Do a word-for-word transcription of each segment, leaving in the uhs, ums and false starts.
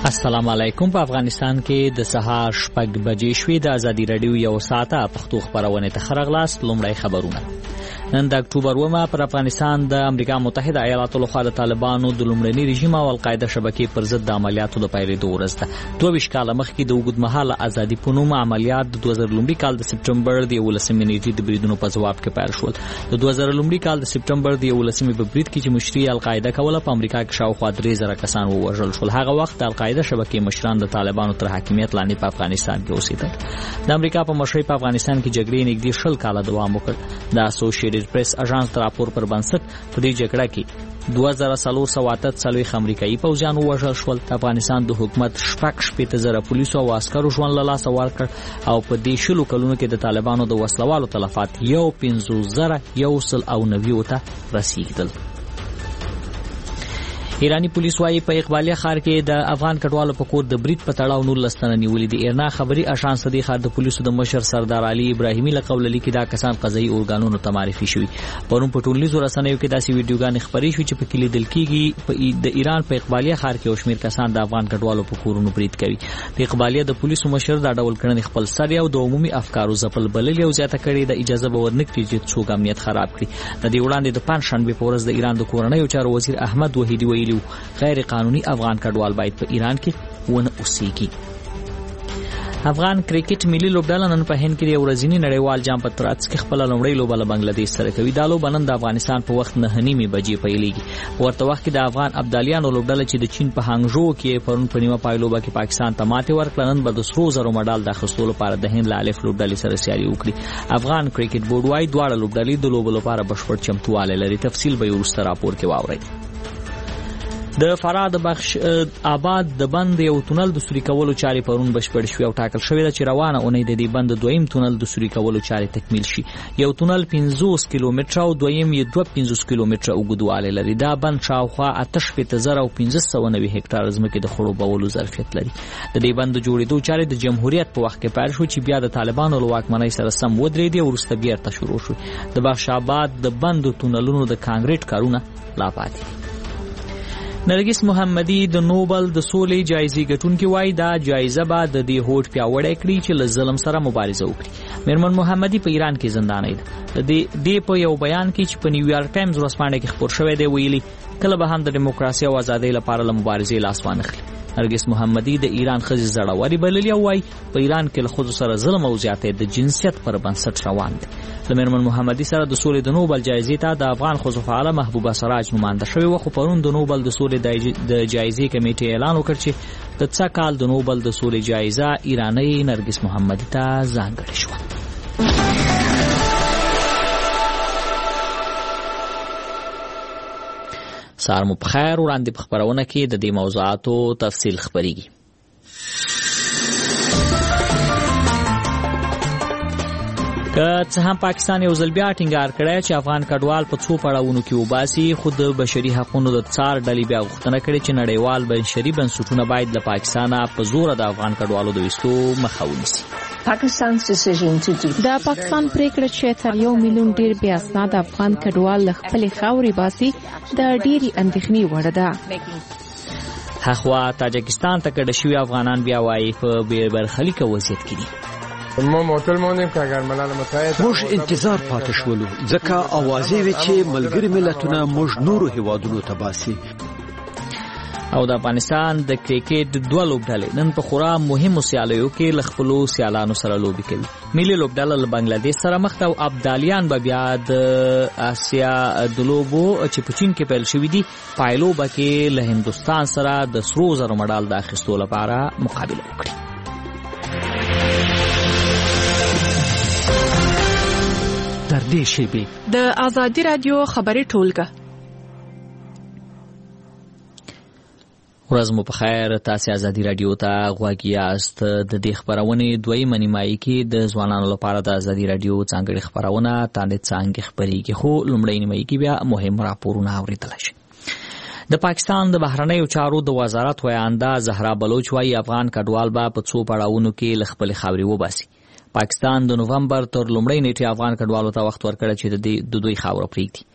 السلام علیکم. په افغانستان کې د سهار شپږ بجې شوې. د ازادي رادیو یو ساعته پښتو خبرونه ته خبرغلاست. لومړی خبرونه. نن د اکتوبر اومه پر افغانستان د امریکا متحده ایالاتو لخوا د طالبانو د لومړني رژیم او القاعده شبکې پر ضد د عملیاتو د پیلېدو ورځ ده. دوه ویشت کاله مخکې د اوږدمهاله ازادي په نوم عملیات د دوه زره لومړي کال د سپټمبر د یولسمې نیټې د بریدونو په ځواب کې پیل شول. د دوه زره لومړي کال د سپټمبر د یولسمې په برید کې چې مشري القاعده کوله په امریکا کې شاوخوا درې زره کسان ووژل شول. هغه وخت د القاعده شبکې مشران د طالبانو تر حاکمیت لاندې په افغانستان کې اوسېدل. د امریکا په مشرۍ په افغانستان کې جګړې نږدې شل کاله دوام وکړ. د اسوسییټډ پریس اژانس راپور پر بنسټ په دې جګړه کې دوه زره څلور سوه اته څلوېښت امریکایي پوځیان ووژل شول. د افغانستان د حکومت شپږ شپېته زره پولیسو او عسکرو ژوند له لاسه ورکړ او په دې شلو کلونو کې د طالبانو د وسلوالو تلفات یو پنځوس زره یو سل او نوي ته رسیدل. ایرانی پولیس وايي په اقبالیه ښار کې د افغان کډوالو په کور د برید په تړاو نولس تنه نیولي دي. ایرنا خبري اژانس د ښار د پولیسو د مشر سردار علي ابراهیمي له قوله لیکي دا کسان قضایي ارګانونو ته معرفي شوي. پرون په ټولنیزو رسنیو کې داسې ویډیوګانې خپرې شوې چې په کې لیدل کېږي د ایران په اقبالیه ښار کې یو شمېر کسان د افغان کډوالو په کورونو برید کوي. د اقبالیه د پولیسو مشر دا ډول کړنې خپل سر یو د عمومي افکارو ځپل بللې او زیاته کړې د اجازه به ورنکړي چې څوک امنیت خراب کړي. د دې وړاندې د پنځشنبې په ورځ د ایران د کورنیو چارو وزیر احمد وحیدي ویلي غیر قانوني افغان کډوال باید په ایران کې ونه اوسېږي. افغان کرکټ ملي لوبډله نن په هند کې د ورځني نړیوال جام په ترڅ کې خپل لومړی لوبه له بنگلاديش سره کوي. دا لوبه نن د افغانستان په وخت نه نیمه بجې پیلېږي. ورته وخت کې د افغان ابدالیانو لوبډله چې د چین په هانګژو کې پرون په نیمه پای لوبه کې پاکستان ته ماتې ورکړه، نن به د سرو زرو مډال د اخیستلو لپاره د هند له الف لوبډلې سره سیالي وکړي. افغان کرکټ بورډ وايي دواړه لوبډلې د لوبو لپاره بشپړ چمتووالی لري. تفصیل به وروسته راپور کې واورئ. د فراه د بخش آباد د بند یو تونل د سوري کولو چارې پرون بشپړ شوې او ټاکل شوې ده چې روانه اونۍ د دې بند دویم تونل د سوري کولو چارې تکمیل شي. یو تونل پنځوس کیلومتره او دویم یې دوه پنځوس کیلومتره اوږدوالی لري. دا بند شاوخوا اته شپېته زره او پنځه سوه نوي هکټاره ځمکې د خړوبولو ظرفیت لري. د دې بند د جوړېدو چارې د جمهوریت په وخت کې پیل شو چې بیا د طالبانو له واکمنۍ سره سم ودرېدې او وروسته بېرته شروع شو. د بخش آباد د بند تونلونو د کانکریټ کارونه لا پاتې. نرګس محمدي د نوبل د سولې جایزې ګټونکي وایي دا جایزه به د دې هوډ پیاوړی کړي چې له ظلم سره مبارزه وکړي. میرمن محمدي په ایران کې زندانۍ ده. د دې په یو بیان کې چې په نیویارک ټایمز ورځپاڼه کې خپور شوی دی ویلي کله به هم د دیموکراسي او ازادۍ لپاره له مبارزې لاس وانخلي. نرګس محمدي د ایران ښځې زړورې بللې او وایي په ایران کې له ښځو سره ظلم او زیاتې د جنسیت پر بنسټ روان دي. د میرمن محمدي سره د سولې د نوبل جایزې ته د افغان ښځو فعاله محبوبه سراج نماینده شوې وه، خو پرون د نوبل د سولې د جایزې کمیټې اعلان وکړ چې د څه کال د نوبل د سولې جایزه ایرانۍ نرګس محمدي ته ځانګړې شوه. سهار مو په خیر. وړاندې په خپرونه کې د دې موضوعاتو تفصیل خپرېږي. که څه هم پاکستان یو ځل بیا ټینګار کړی چې افغان کډوال په څو پړاوونو کې وباسي، خو د بشري حقونو د څار ډلې بیا غوښتنه کړې چې نړیوال بشري بنسټونه باید له پاکستانه په زوره د افغان کډوالو د ویستو مخه ونیسي. د پاکستان پریکړه چې تر یو میلیون ډیر بې اسناد افغان کډوال له خپلې خاورې باسي د ډېرې اندېښنې وړ ده. هخوا تاجکستان ته کډه شوي افغانان بیا وایي په بې برخلیکه وضعیت کې دي. ما معطل مونیم که اگر ملل متحد موږ انتظار پاتې شولو ځکه اوازې وي چې ملګري ملتونه موږ نورو هیوادونو ته باسي. او د افغانستان د کرکټ دوه لوبډلې نن په خورا مهمو سیالیو کې له خپلو سیالانو سره لوبې کوي. ملي لوبډله له بنگلاديش سره مخ ته او ابدالیان به بیا د آسیا د لوبو چې په چین کې پیل شوې دي پایلوبه کې له هندوستان سره د سرو زرو مډال د اخیستو لپاره مقابله وکړي. در دې شیبې د ازادي رادیو خبري ټولګه. ورځ مو په خیر. تاسو ازادي رادیو ته غوږ یاست. د دې خبرونې دویمه نیمایي کې د ځوانانو لپاره د ازادي رادیو ځانګړې خبرونه تاندې څنګه خبرېږي، خو لومړی نیمایي کې بیا مهم راپورونه اورېدل شي. د پاکستان د بهرنیو چارو د وزارت ویانده زهرا بلوچ وايي افغان کډوال به په څو پړاوونو کې له خپلې خاورې وباسي. پاکستان د نوومبر تر لومړۍ نیټې افغان کډوالو ته وخت ورکړی چې د دوی خاوره پرېږدي.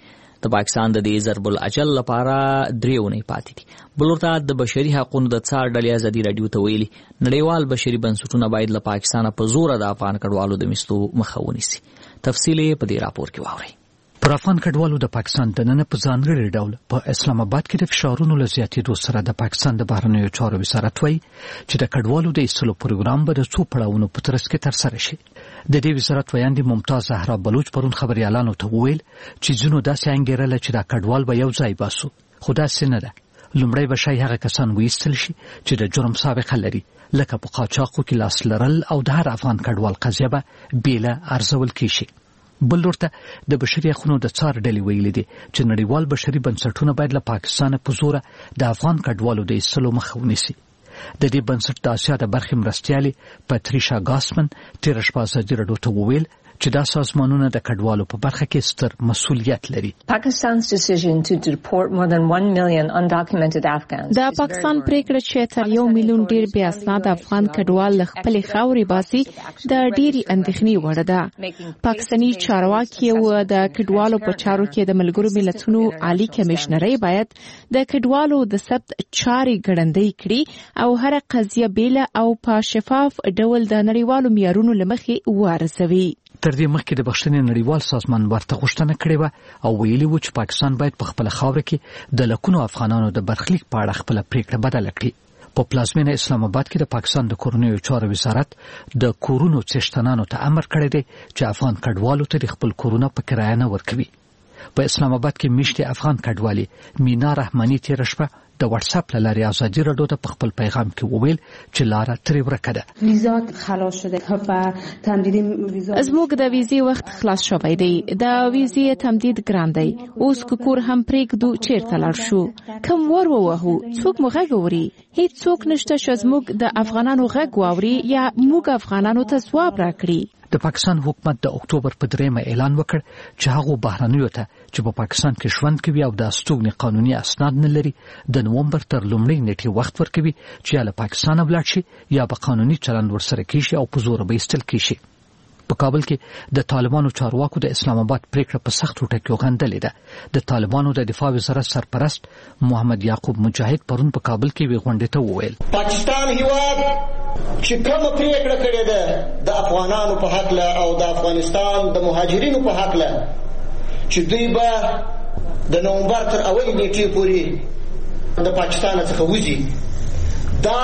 د پاکستان د دې ضرب الاجل لپاره درې اونۍ پاتې دي. بل ورته د بشري حقوقو د څار ډلې ازادي رادیو ته ویلي نړیوال بشري بنسټونه باید له پاکستان په زور د افغان کډوالو د مستو مخه ونیسي. تفصیل په دې راپور کې واورئ. پر افغان کډوالو د پاکستان د نن په ځانګړي ډول په اسلام آباد کې د فشارونو له زیاتېدو سره د پاکستان د بهرنیو چارو وزارت وایي چې د کډوالو د ایستلو پروګرام به د څو پړاوونو په ترڅ کې ترسره شي. د دې وزارت ویاندې ممتاز زهرا بلوچ پرون خبريالانو ته وویل چې ځینو داسې انګیرله چې دا کډوال به یو ځای باسو، خو داسې نه ده. لومړی به شاید هغه کسان وایستل شي چې د جرم سابقه لري، لکه په قاچاقو کې لاس لرل او د هر افغان کډوال قضیه به بیله ارزول کیږي. بل ورته د بشري حقوقو د څار ډلې ویلي دي چې نړیوال بشري بنسټونه باید له پاکستان په زور د افغان کډوالو د ایستلو مخه ونیسي. د دې بنسټ د اسیا د برخې مرستیالې پاتریشا ګاسمن تیر شپه ازادي راډیو ته وویل چې دا سازمانونه د کډوالو په برخه کې ستر مسؤلیت لري. Pakistan's decision to deport more than one million undocumented Afghans. د پاکستان پریکړه چې تر یو میلیون ډیر بیا اسناد افغان کډوال له خپلې خاورې باسي د ډېری اندېښنې وړ ده. پاکستاني چارواکي او د کډوالو په چارو کې د ملګرو ملتونو عالی کمشنري باید د کډوالو د ثبت چارې ګړندۍ کړي او هر قضیه بیل او په شفاف ډول د نړیوالو معیارونو لمخې وارزوي. تر دې مخکې د بخښنې نړیوال سازمان ورته غوښتنه کړې وه او ویلي و چې پاکستان باید په خپله خاوره کې د لکونو افغانانو د برخلیک په اړه خپله پریکړه بدله کړي. په پلازمینه اسلام آباد کې د پاکستان د کورنیو چارو وزارت د کورونو څښتنانو ته امر کړی دی چې افغان کډوالو ته د خپل کورونه په کرایه نه ورکوي. په اسلام آباد کې میشتې افغان کډوالې مینا رحماني تیر شپه د واتس اپ لاري ازادي راډیو ته په خپل پیغام کې وویل چې لاره ترې ورکه ده. ویزا خلاص شده و تمدید ویزا زموږ د ویزې وخت خلاص شوی دی. د ویزې تمدید ګران دی. اوس کور هم پرېږدو چیرته لاړ شو. کوم ور ووهو؟ څوک مو غږ اوري؟ هیڅ څوک نشته چې زموږ د افغانانو غږ واوري یا موږ افغانانو ته ځواب راکړي. د پاکستان حکومت د اکتوبر په دریمه اعلان وکړ چې هغه بهرنیو ته چې په پاکستان کې ژوند کوي او د استوګنې قانوني اسناد نه لري د نومبر تر لومړۍ نیټې وخت ورکوي چې یا له پاکستانه ولاړ شي یا به قانوني چلند ورسره کیږي او په زور به ایستل کیږي. په کابل کې د طالبانو چارواکو د اسلام آباد پریکړه په سخت ټکو غندلې ده. د طالبانو د دفاع وزارت سرپرست محمد یعقوب مجاهد پرون په کابل کې وی غونډې ته وویل پاکستان هیواد چې کوم پریکړه کړې ده د افغانانو په حق له او د افغانستان د مهاجرینو په حق له چې دوی به د نومبر تر اولې نیټې پورې د پاکستان څخه وځي، دا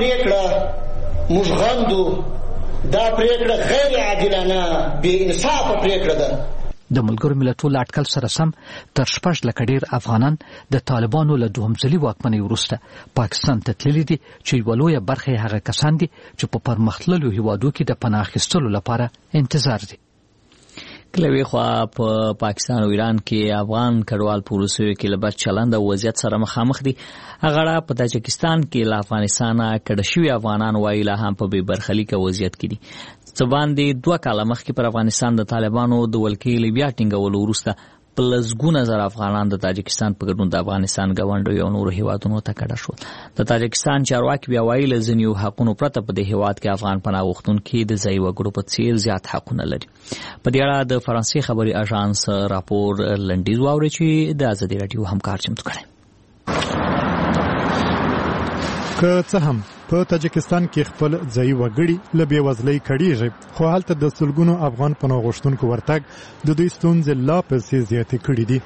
پریکړه موږ غندو. دا پریکړه غیر عادلانه بې انصافه پریکړه ده. د ملګرو ملتونو اټکل سره سم تر شپږ لکه ډیر افغانان د طالبانو له دوهم ځلي واکمنۍ وروسته پاکستان ته تللي دي چې یوه لویه برخه یې هغه کسان دي چې په پرمختللو هیوادو کې د پناه اخیستلو لپاره انتظار دي. کله خو په پاکستان او ایران کې افغان کډوال په روسیو کې له بد چلند او وضعیت سره مخامخ دي. هغه په تاجکستان کې له افغانستانه کډه شوي افغانان وایي لا هم په بې برخلیکه وضعیت کې دي. څه باندې دوه کاله مخکې پر افغانستان د طالبانو د ولکې بیا ټینګولو وروسته په لسګونه زره افغانان د تاجکستان په ګډون د افغانستان ګاونډیو او نورو هیوادونو ته کډه شول. د تاجکستان چارواکي بیا وایي له ځینو حقونو پرته په دې هیواد کې افغان پناه غوښتونکي د ځایي وګړو په څیر زیات حقونه لري. په دې اړه د فرانسې خبري اژانس راپور لنډیز واوري چې د ازادي راډیو همکار چمتو کړي. که څه هم په تاجکستان کې خپل ځای وګړي له بېوزلۍ کړيږي، خو هلته د سلګونو افغان پناه غوښتونکو ورتګ د دوی ستونزې لا پسې زیاتې کړې دي.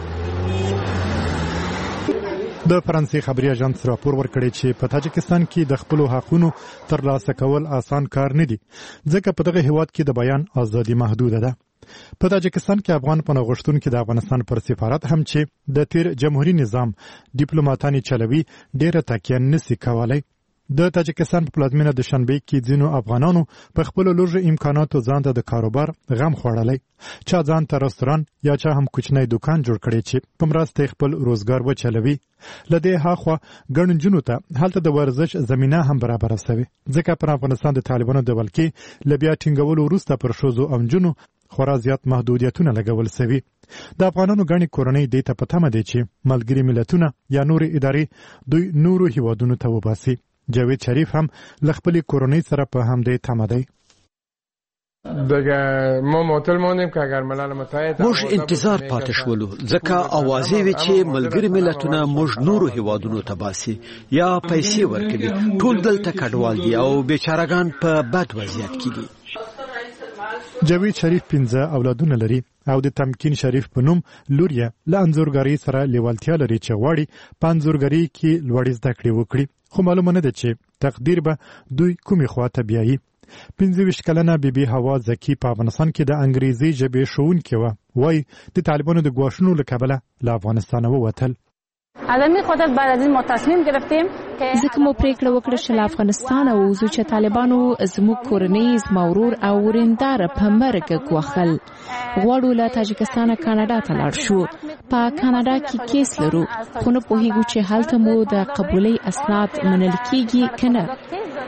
د فرانسې خبري اژانس راپور ورکړی چې په تاجکستان کې د خپلو حقونو ترلاسه کول آسان کار نه دی، ځکه په دغه هیواد کې د بیان ازادي محدوده ده. په تاجکستان کې افغان پناه غوښتونکي د افغانستان پر سفارت هم چې د تیر جمهوریت نظام ډیپلوماټانی چلوي ډیره تکیه نشي کولای. د تاجکستان په پلازمینه د شنبې کې ځینو افغانانو په خپل لږ امکاناتو ځان ته د کاروبار غم خوړلای، چا ځان ته رستوران یا چا هم کوچنی دکان جوړ کړی چې په مرسته خپل روزګار وچلوي. لدې هاخوا ګڼ جنو ته هلته د ورزش زمينه هم برابر شوه، ځکه پر افغانستان د طالبانو د ولکې لبیا ټینګولو وروسته پر شوزو او جنو خورا زیات محدودیتونه لګول شوي. د افغانانو غني کورنۍ د ته پته مده چې ملګری ملتونه یا نور ادارې دوی نورو هیوادونو ته وباسي. جاوید شریف هم لخپلی کورنۍ سره په همدې تمه دی. ما معطل مونیم که اگر ملل متحد موږ انتظار پاتې شولو ځکه اوازې وی چې ملګری ملتونه موږ نورو هیوادونو ته باسي یا پیسې ورکوي ټول دلته کډوال دي او بیچارهګان په بد وضعیت کې دي. جاوید شریف پنځه اولادونه لري او د تمکین شریف په نوم لور یې له انځورګرۍ سره لیوالتیا لري چې غواړي په انځورګرۍ کې لوړې زده کړې وکړي، خو معلومه نه ده چې تقدیر به دوی کومې خواته بیایي. پنځه ویشت کلنه بیبي هوا زکی په افغانستان کې د انګریزي ژبې ښوونکې وه. وایي د طالبانو د ګواښونو له کبله له افغانستانه ووتل. آدمی خودت بعد از این ما تصمیم گرفتیم ځکه مو پریکړه وکړه چې له افغانستانه ووځو چې طالبانو زموږ کورنۍ زما ورور او ورېنداره په مرګ ګواښل. غواړو له تاجکستانه کاناډا ته لاړ شو. په کاناډا کې کیس لرو، خو نه پوهیږو چې هلته مو د قبولۍ اسناد منل کیږي که نه.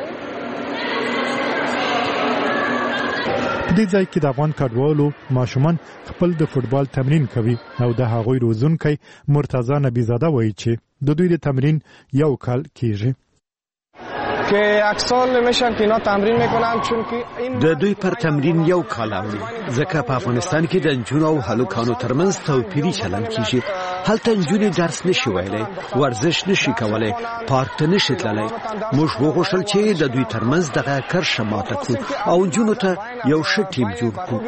په دې ځای کې د افغان کډوالو ماشومان خپل د فوټبال تمرین کوي او د هغوی روزونکی مرتضی نبیزاده وایي چې د دوی د تمرین یو کال کیږي. د دوی پر تمرین یو کال اوړي ځکه په افغانستان کې د نجونو او هلکانو ترمنځ توپیري چلند کیږي. هلته نجونې درس نشي ویلی، ورزش نشي کولی، پارک ته نشي تللی. موږ وغوښتل چې د دوی ترمنځ دغه کرښه ماته کړو او نجونو ته یو ښه ټیم جوړ کړو.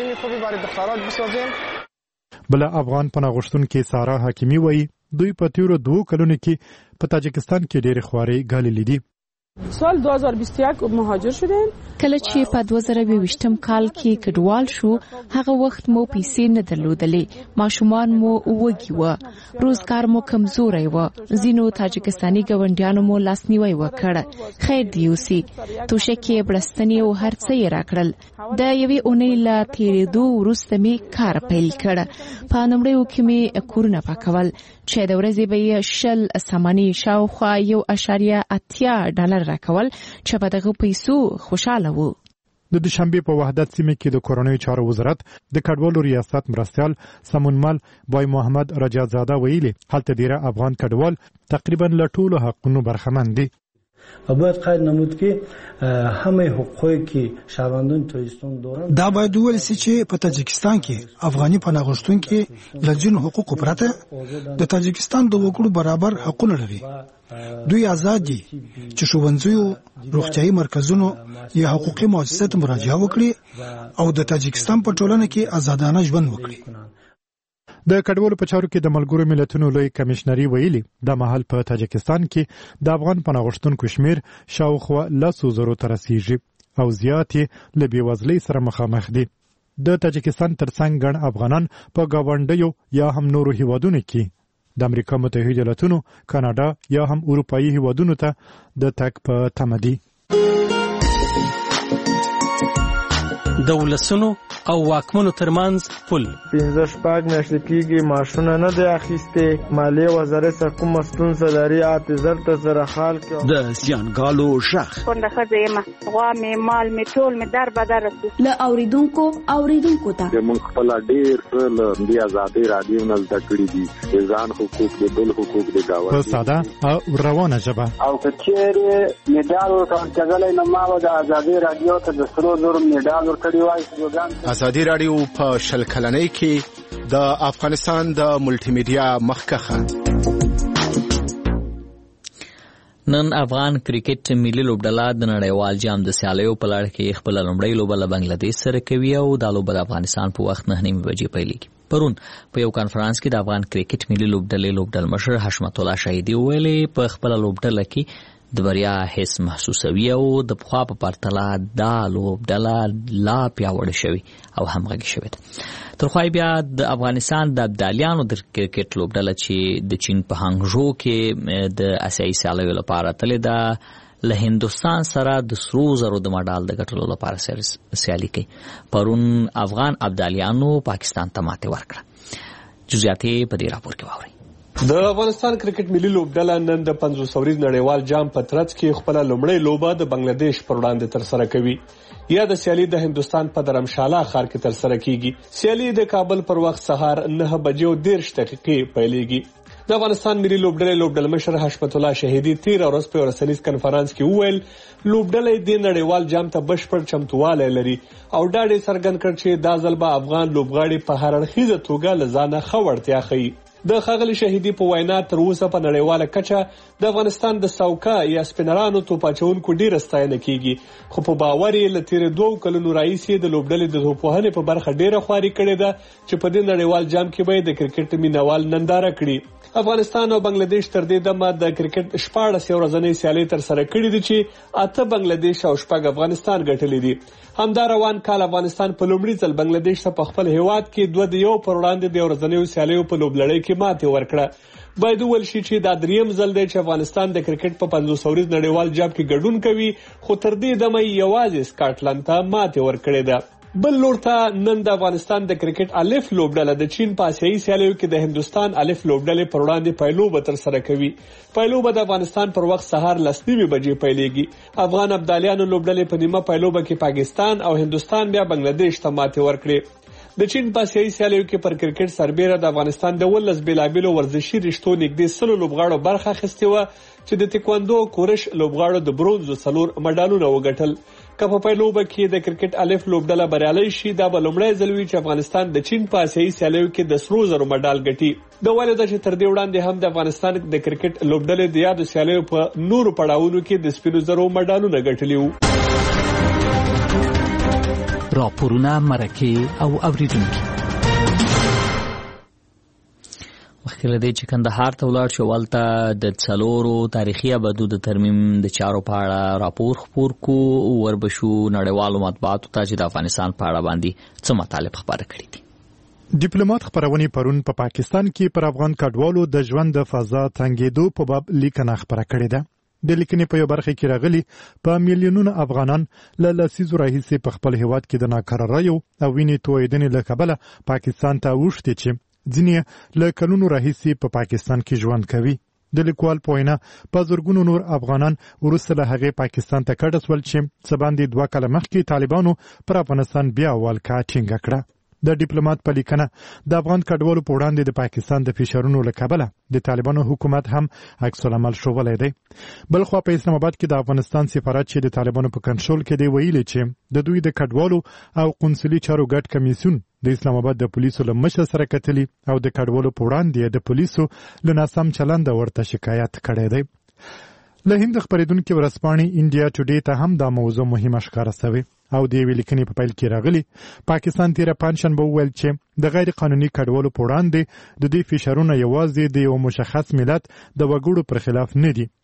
بله افغان پناه غوښتونکې سارا حکیمي وایي دوی په تیرو دوو کلونو کې په تاجکستان کې ډېرې خوارۍ ګاللې دي. سال دو هزار و بیست و یک مهاجر شدیم. کله چې په دوه زره او یوویشتم کال کې کډوال شو، هغه وخت مو پیسې نه درلودلې، ماشومان مو وږي وو، روزګار مو کمزوری و. ځینو تاجکستاني ګاونډیانو مو لاسنیوی وکړ. خیر دی اوسي توشکې بړستنې او هر څه یې راکړل. د یوې اونۍ له تېرېدو وروسته مې کار پیل کړ. په لومړیو کې مې کورونه پاکول چې د ورځې به یې شل سامانې شاوخوا یو اعشاریه اتیا ډالر راکول چې په دغه پیسو خوشاله وو. د دوشنبې په وحدت سیمه کې د کورنیو چارو وزارت د کډوالو ریاست مرستیال سمونمل بای محمد رجازاده ویلي هلته ډیره افغان کډوال تقریبا له ټولو حقونو برخمن دي. و باید قید نمود که همه حقوقی که شهروندان توریستان دارند دا باید وویل سي چې په تاجکستان کې افغاني پناه غوښتونکي له ځینو حقوقو پرته د تاجکستان د وګړو برابر حقونه لري. دوی آزاد دي چې ښوونځیو، روغتیايي مرکزونو یا حقوقي مؤسساتو ته مراجعه وکړي او د تاجکستان په ټولنه کې آزادانه ژوند وکړي. د کډوالو په چارو کې د ملګرو ملتونو لوی کمشنري ویلي د مهال په تاجکستان کې د افغان پناه غوښتونکو شمیر شاوخوا لسو زرو ته رسیږي او زیات یې له بېوزلۍ سره مخامخ دي. د تاجکستان ترڅنګ ګڼ افغانان په ګاونډیو یا هم نورو هیوادونو کې د امریکا متحده ایالاتونو، کاناډا یا هم اروپایي هیوادونو ته د تګ په تمه دي. د ولسونو او واکمنو ترمنځ پل پنځه شپږ میاشتې کېږي ماشونه نه دی اخیستې. مالیې وزارت سره کومه ستونزه لري حافظر ته سره خال کې د زیانګالو غږ کونډه ښځه یم، غوا مې مال مې ټول مې در بدر رسي. له اوریدونکو اوریدونکو ته موږ خپل ډېر څه له دې ازادۍ راډیو نه زده کړي دي، د ځان حقوق د بل حقوق د گاونډي په ساده او روانه ژبه. او که چېرې میډال ورکول کېدلی نو ما به د ازادۍ راډیو ته د سرو زرو میډال ورکړی وای. ازادي راډیو په شل کلنۍ کې د افغانستان د ملټي میډیا مخکخه. نن افغان کرکټ ملي لوبډله د نړیوال جام د سیالیو په لړ کې خپل لومړی لوبه له بنگلاديش سره کوي او دا لوبه د افغانستان په وخت نه نیمه بجې پیلېږي. پرون په یو کانفرنس کې د افغان کرکټ ملي لوبډلې لوبډل مشر حشمت الله شهیدي ویلي په خپل لوبډله کې د بریا حس محسوسوي او د پخوا په پرتله دا لوبډله لا پیاوړې شوې او همغږې شوې ده. تر خو بیا د افغانستان د ابدالیانو د کرکټ لوبډله چې د چین په هانګژو کې د اسیایي سیالیو لپاره تللې ده له هندوستان سره د سرو زرو د مډال د ګټلو لپاره سیالي کوي. پرون افغان ابدالیانو پاکستان ته ماتې ورکړه. جزئیات یې په دې راپور کې واورئ. د افغانستان کرکټ ملي لوبډله نن د پنځوس اوریز نړیوال جام په ترڅ کې خپل لومړی لوبه د بنگلاديش پر وړاندې ترسره کوي. یا د سیالي د هندوستان په درمشاله ښار کې ترسره کیږي. سیالي د کابل پر وخت سهار نه بجې او دېرش دقیقې پیلېږي. د افغانستان ملي لوبډلې لوبډلمشر حشمت الله شهیدي تیر ورځ په رسنیز کنفرانس کې وویل لوبډلې د نړیوال جام ته بشپړ چمتووالی لري او دا ډېر څرګند کړ چې دا ځل به افغان لوبغاړي په هر اړخیزه توګه له ځانه ښه وړتیا ښیي. د ښاغلي شهیدي په وینا تر اوسه په نړیواله کچه د افغانستان د سوکا یا سپینرانو توپ اچوونکو ډېره ستاینه کیږي، خو په باور یې له تېرې دوو کلونو راهیسې د لوبډلې د توپوهنې په برخه ډېره خواري کړې ده چې په دې نړیوال جام کې به یې د کرکټ مینوال ننداره کړي. افغانستان او بنگلاديش تر دې دمه د کرکټ شپاړس ورځنۍ سیالۍ ترسره کړې دي چې اته بنگلاديش او شپږ افغانستان ګټلې دي. همدا روان کال افغانستان په لومړي ځل بنگلاديش ته په خپل هیواد کې دوه د یو پر وړاندې د ورځنیو سیالیو په لوبلړۍ کې ماتې ورکړه. باید وویل شي چې دا دریم ځل دی چې افغانستان د کرکټ په پنځوس ورځ نړیوال جام کې ګډون کوي، خو تر دې دمه یوازې سکاټلند ته ماتې ورکړې ده. بل لور ته نن د افغانستان د کرکټ الف لوبډله د چین په آسیایي سیالیو کې د هندوستان الف لوبډلې پر وړاندې پایلوبه ترسره کوي. پایلوبه د افغانستان پر وخت سهار لس نیمې بجې پیلېږي. افغان ابدالیانو لوبډلې په نیمه پایلوبه کې پاکستان او هندوستان بیا بنگلاديش ته ماتې ورکړې. د چین په آسیایي سیالیو کې پر کرکټ سربیره د افغانستان د ولس بېلابېلو ورزشي رشتو نږدې سلو لوبغاړو برخه اخیستې وه چې د تکواندو کورش لوبغاړو د برونزو څلور مډالونه وګټل. که په پایلوبه کې د کرکټ الف لوبډله بریالۍ شي دا به لومړی ځل وي چې افغانستان د چین په آسیایي سیالیو کې د سرو زرو مډال ګټي. د ویلو ده چې تر دې وړاندې هم د افغانستان د کرکټ لوبډلې د یادو سیالیو په نورو پړاوونو کې د سپینو زرو مډالونه ګټلي وو. راپورونه، مرکې او اوریدونکي مخکې له دې چې کندهار ته ولاړ شو، هلته د څلورو تاریخي ابدو د ترمیم د چارو په اړه راپور خپور کو. وربشو نړیوالو مطبوعاتو ته چې د افغانستان په اړه باندې څه مطالب خپاره کړي دي. ډیپلوماټ خبرونه پرون په پا پاکستان کې پر افغان کډوالو د ژوند د فضا تنګېدو په باب لیکنه خپاره کړې ده. د لیکنې په یو برخه کې راغلي په میلیونونو افغانان له لسیزو راهیسې په خپل هیواد کې د ناکراریو او وینې تویېدنې له کبله پاکستان ته اوښتي چې ځینې له کلونو راهیسې په پاکستان کې ژوند کوي. د لیکوال په وینا په زرګونو نور افغانان وروسته له هغې پاکستان ته کډه سول چې څه باندې دوه کاله مخکې طالبانو پر افغانستان بیا والکا ټینګه کړه. د ډیپلوماټ په لیکنه د افغان کډوالو په وړاندې د پاکستان د فشارونو له کبله د طالبانو حکومت هم عکس العمل ښوولی دی. بلخوا په اسلام آباد کې د افغانستان سفارت چې د طالبانو په کنټرول کې دی ویلي چې د دوی د کډوالو او قونسلي چارو ګډ کمیسیون د اسلام آباد د پولیسو له مشر سره کتلي او د کډوالو په وړاندې د پولیسو له ناسم چلنده ورته شکایت کړی دی. له هند خبرېدونکي ورځپاڼې انډیا ټوډے ته هم دا موضوع مهمه ښکاره سوې او د یوې لیکنې په پیل کې راغلي پاکستان تېره پنجشنبه وویل چې د غیر قانوني کډوالو په وړاندې د دې فشارونه یوازې د یو مشخص ملت د وګړو پر خلاف نه دي.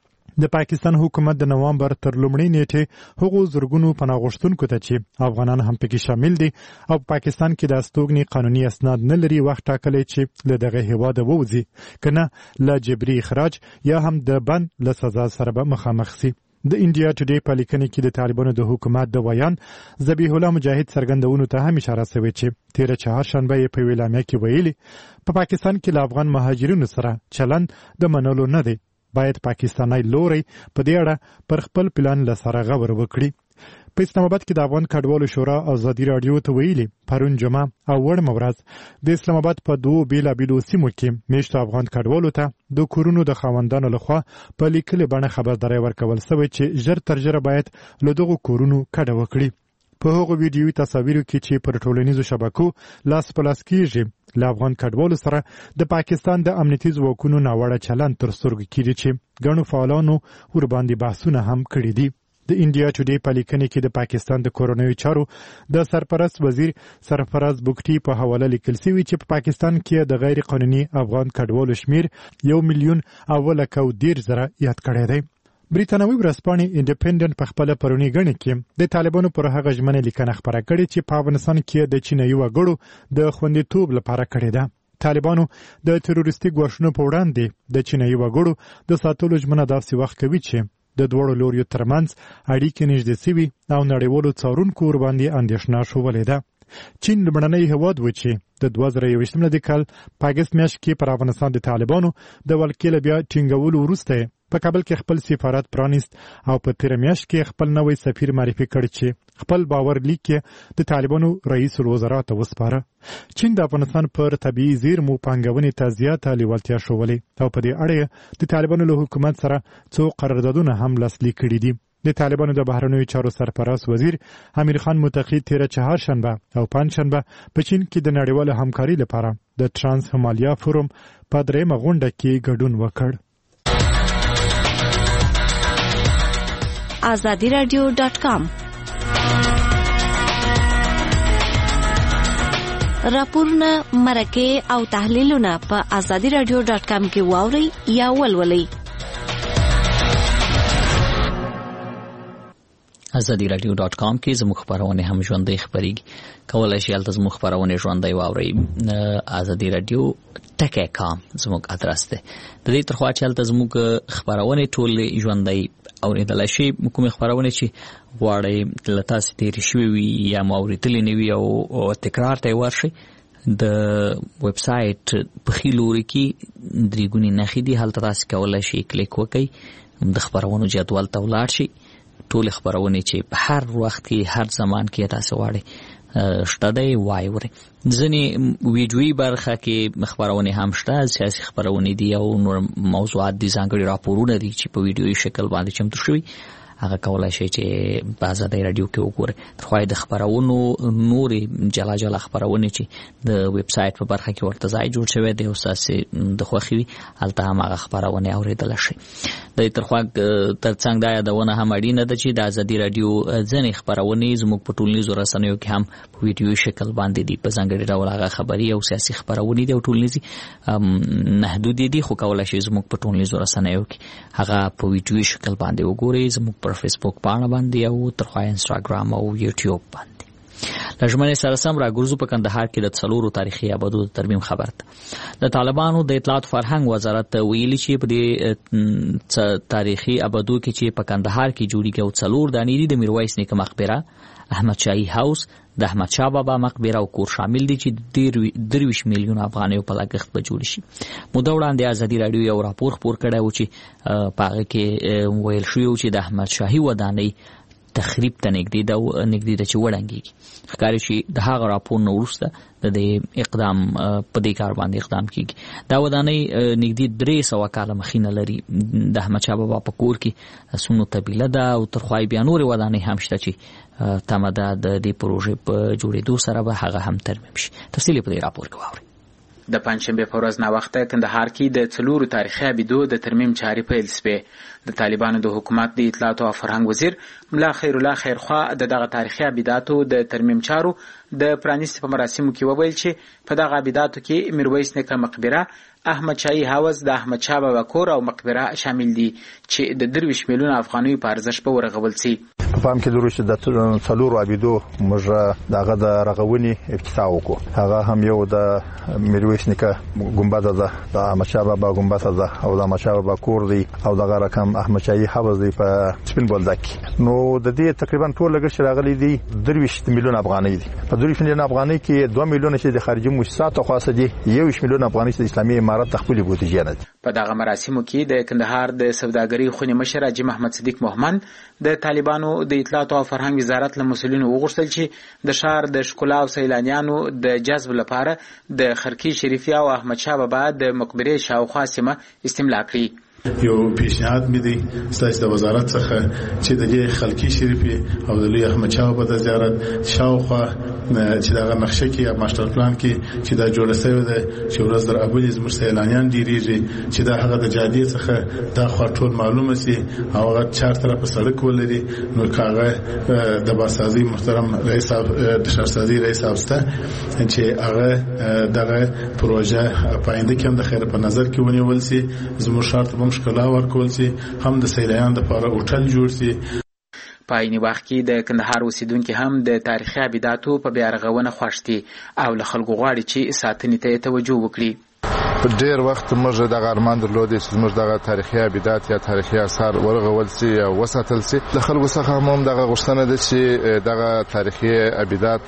د پاکستان حکومت د نوامبر تر لومړۍ نیټې هغو زرګونو پناه غوښتونکو ته چې افغانان هم پکې شامل دي او په پاکستان کې د استوګنې قانوني اسناد نه لري وخت ټاکلی چې له دغه هیواده ووځي که نه له جبري اخراج یا هم د بند له سزا سره به مخامخ سي. د انډیا ټوډے په لیکنه کې د طالبانو د حکومت د ویان ذبیح الله مجاهد څرګندونو ته هم اشاره شوې چې تېره چهارشنبه یې په اعلامیه کې ویلي په پاکستان کې له افغان مهاجرینو سره چلند د منلو نه دی. باید پاکستاني لوري په دې اړه پر خپل پلان له سره غور وکړي. په اسلام آباد کې د افغان کډوالو شورا ازادي رادیو ته ویلي پرون جمعه او وړمه ورځ د اسلام آباد په دوو بیلابیلو سیمو کې میشتو افغان کډوالو ته د کورونو د خاوندانو لخوا په لیکلې بڼه خبرداری ورکول شوی چې ژر تر ژره باید له دغو کورونو کډه وکړي. په هغو ویډیوي تصاویرو کې چې پر ټولنیزو شبکو لاس په لاس کېږي له افغان کډوالو سره د پاکستان د امنیتي ځواکونو ناوړه چلند تر سترګو کېږي چې ګڼو فعالانو ورباندې بحثونه هم کړي دي. د انډیا ټوډے په لیکنه کې د پاکستان د کورنیو چارو د سرپرست وزیر سرفراز بوګټي په حواله لیکل شوی چې په پاکستان کې د غیر قانوني افغان کډوالو شمیر یو میلیون او لکه دېرش زره یاد کړی دی. بریتانوي ورځپاڼې انډیپندنت په خپله پرونی ګڼې کې د طالبانو پر هغه ژمنه لیکنه خپره کړې چې په افغانستان کې د چینایي وګړو د خوندیتوب لپاره کړې ده. طالبانو د تروریستي ګواښونو په وړاندې د چینایي وګړو د ساتلو ژمنه داسې وخت کوي چې د دواړو لوریو ترمنځ اړیکې نږدې سوي او نړیوالو څارونکو ورباندې اندېښنه ښوولې ده. چین لومړنی هیواد و چې د دوه زره یوویشتم کال په اګست میاشت کې پر افغانستان د طالبانو د ولکې له بیا ټینګولو وروسته په کابل کې خپل سفارت پرانیست او په تیر میاشت کې خپل نوې سفیر معرفي کړ چې خپل باور لیک د طالبانو رئیس الوزرا ته وسپاره. چین د افغانستان پر طبيعي زیرمو پانګونې ته زیاته لیوالتیا ښولې او په دې اړه د طالبانو له حکومت سره څو قراردادونه هم لاسلیک کړي دي. د طالبانو د بهرنیو چارو سرپرست وزیر امیر خان متقی تیر چهارشنبه او پنځشنبه په چین کې د نړیوال همکاري لپاره د ترانس همالیا فورم په درېمه غونډه کې ګډون وکړ. azadi radio dot com راپورونه مرکه او تحلیلونه په azadi radio dot com کې واوري یا ولولئ. azadi radio dot com کې زموږ خبرونه هم ژوندۍ خبريږي. کولای شئ تاسو زموږ خبرونه ژوندۍ واورئ. azadi radio dot com زموږ ادرس دی. د دې ترخوا چې تاسو زموږ خبرونه ټول ژوندۍ او ندل شي کوم خبرونه چې غواړئ تاسو تیر شوي وي یا موریدلې نوي او تکرار ته ورشي د ویب سټ په خلوري کې درېګونی نخې دي. هلته تاسو کولای شئ کلیک وکړئ د خبرونو جدول ته ولاړ شئ. ټول خبرونه چې په هر وخت کې هر زمان کې تاسو واړئ شته دی وایوري. ځنې ویډیوي برخه کې خبرونه هم شته، سیاسي خبرونه دي او نور موضوعات دي، ځانګړي راپورونه دي چې په ویډیوي شکل باندې چمتو شوي. هغه کولای شي چې په azadi رادیو کې وګورئ. تر خو د خبرونو نورې جلا جلا خبرونه چې د ویب سټ په برخه کې ورته ځای جوړ شوی دی او ساسي د خوخي الته هم هغه خبرونه اوریدل شي. د تر خو ترڅنګ دا یادونه هم اړینه ده چې د azadi رادیو ځنې خبرونه زموږ په ټولنیزو رسنیو کې هم په ویډیو شکل باندې دي. په ځانګړي ډول هغه خبري او سیاسي خبرونه دي او ټولنیزي محدود دي، خو کولای شي زموږ په ټولنیزو رسنیو کې هغه په ویډیو شکل باندې وګورئ. زموږ پر فیسبوک باندې باندې او تر خو انستګرام او یوټیوب باندې. لژمنه سره سم راګرځو په کندهار کې د څلورو تاریخي آبادو د ترمیم خبر ده. د طالبانو د اطلاعات فرهنګ وزارت ویلي چې په دې تاریخي آبادو کې چې په کندهار کې جوړیږي او څلور دانې دي د میرویس نیکه مقبره، احمد شاهي هاوس، د احمد شاه بابا مقبره او کور شامل دي چې درویش میلیون افغانیو په لګښت به جوړ شي. موده وړاندې azadi رادیو یو راپور خپور کړی و چې په هغه کې ویل شوی و چې د احمد شاهي ودانۍ تخریب ته نږدې ده نږدې ده چې وړاندېږي. ښکاري چې د هغه راپور نه وروسته د دې اقدام په دې کار باندې اقدام کیږي. دا ودانۍ نږدې درې سوه کاله مخینه لري. د احمد شاه بابا په کور کې سونو طبیله ده او تر خوای بیا نورې ودانۍ هم شته چې تمه ده د دې پروژې په جوړېدو سره به هغه هم ترمیم شي. تفصیل په دې راپور کې واورئ. د پنځشنبه په ورځ ناوخته کندهار کې د څلورو تاریخي آبادو د ترمیم چارې پیل شوې. د طالبانو د حکومت د اطلاعات او فرهنګ وزیر ملا خیر الله خیرخوا د دغه تاریخي آبادو د ترمیم چارو د پرانیستي په مراسمو کې وویل چې په دغه آبادو کې میرویس نیکه مقبره، احمد شاهي هاوس، د احمد شاه بابا کور او مقبره شامل دي چې د درویش میلیون افغانیو په ارزښت به ورغول شي. په پام کې دروش د څلورو آبادو موږ دغه د رغونې افتتاح وکړو. هغه هم یو د میرویس نیکه ګمبد ده، د احمد شاه بابا ګمبد ده او د احمد شاه بابا کور دی او دغه رقم احمد شاهي هاوس دی په سپین بولدک. نو د دې تقریبا ټول لګښت راغلي دی درویش میلیون افغانۍ دي. په درویش میلیون افغانۍ کې دوه میلیون چې د خارجي مؤسساتو خاصه دي، یو میلیون افغانۍ د اسلامي امارت خپل بودیجه نه دي. په دغه مراسمو کې د کندهار د سوداګرۍ خونې مشر حاجي محمد صدیق محمد د طالبانو د اطلاعات او فرهنګ وزارت له مسؤلینو وغوښتل چې د ښار د ښکلا او سیلانیانو د جذب لپاره د خرقي شریفي او احمد شاه بابا د مقبرې شاوخوا سیمه استملاع کړي. یو پیشنهاد مې دی ستاسو د وزارت څخه چې د خلقي شریفي او د لوی احمد شاه بابا د زیارت شاوخوا چې دا نقشه کې یا ماستر پلان کې چې دا جوړ شوی دی چې ورځ در ابونی زموږ سیلانیان ډیریږي چې دا هغه د جادي څخه دا خو ټول معلومه سي او هغه چار طرفه سړک ولري. نو کاغه د باسازي محترم رئیس د شهرسازي رئیس اوسته چې هغه دغه پروژه پاینده کې هم د خیر په نظر کې ونیول سي، زموږ شرط هم ښکلا ورکول سي، هم د سیلانیان لپاره هوټل جوړ سي. په عین وخت کې د کندهار اوسیدونکو هم د تاریخي آبادو په بیا رغونه خوښ دي او له خلکو غواړي چې ساتنې ته توجه وکړي. په ډیر وخت موږ د ارمان درلودې چې موږ دغه تاریخي آبادات یا تاریخي آثار ورغول سي او وساتل سي. د خلکو څخه هم دغه غوښتنه ده چې دغه تاریخي آبادات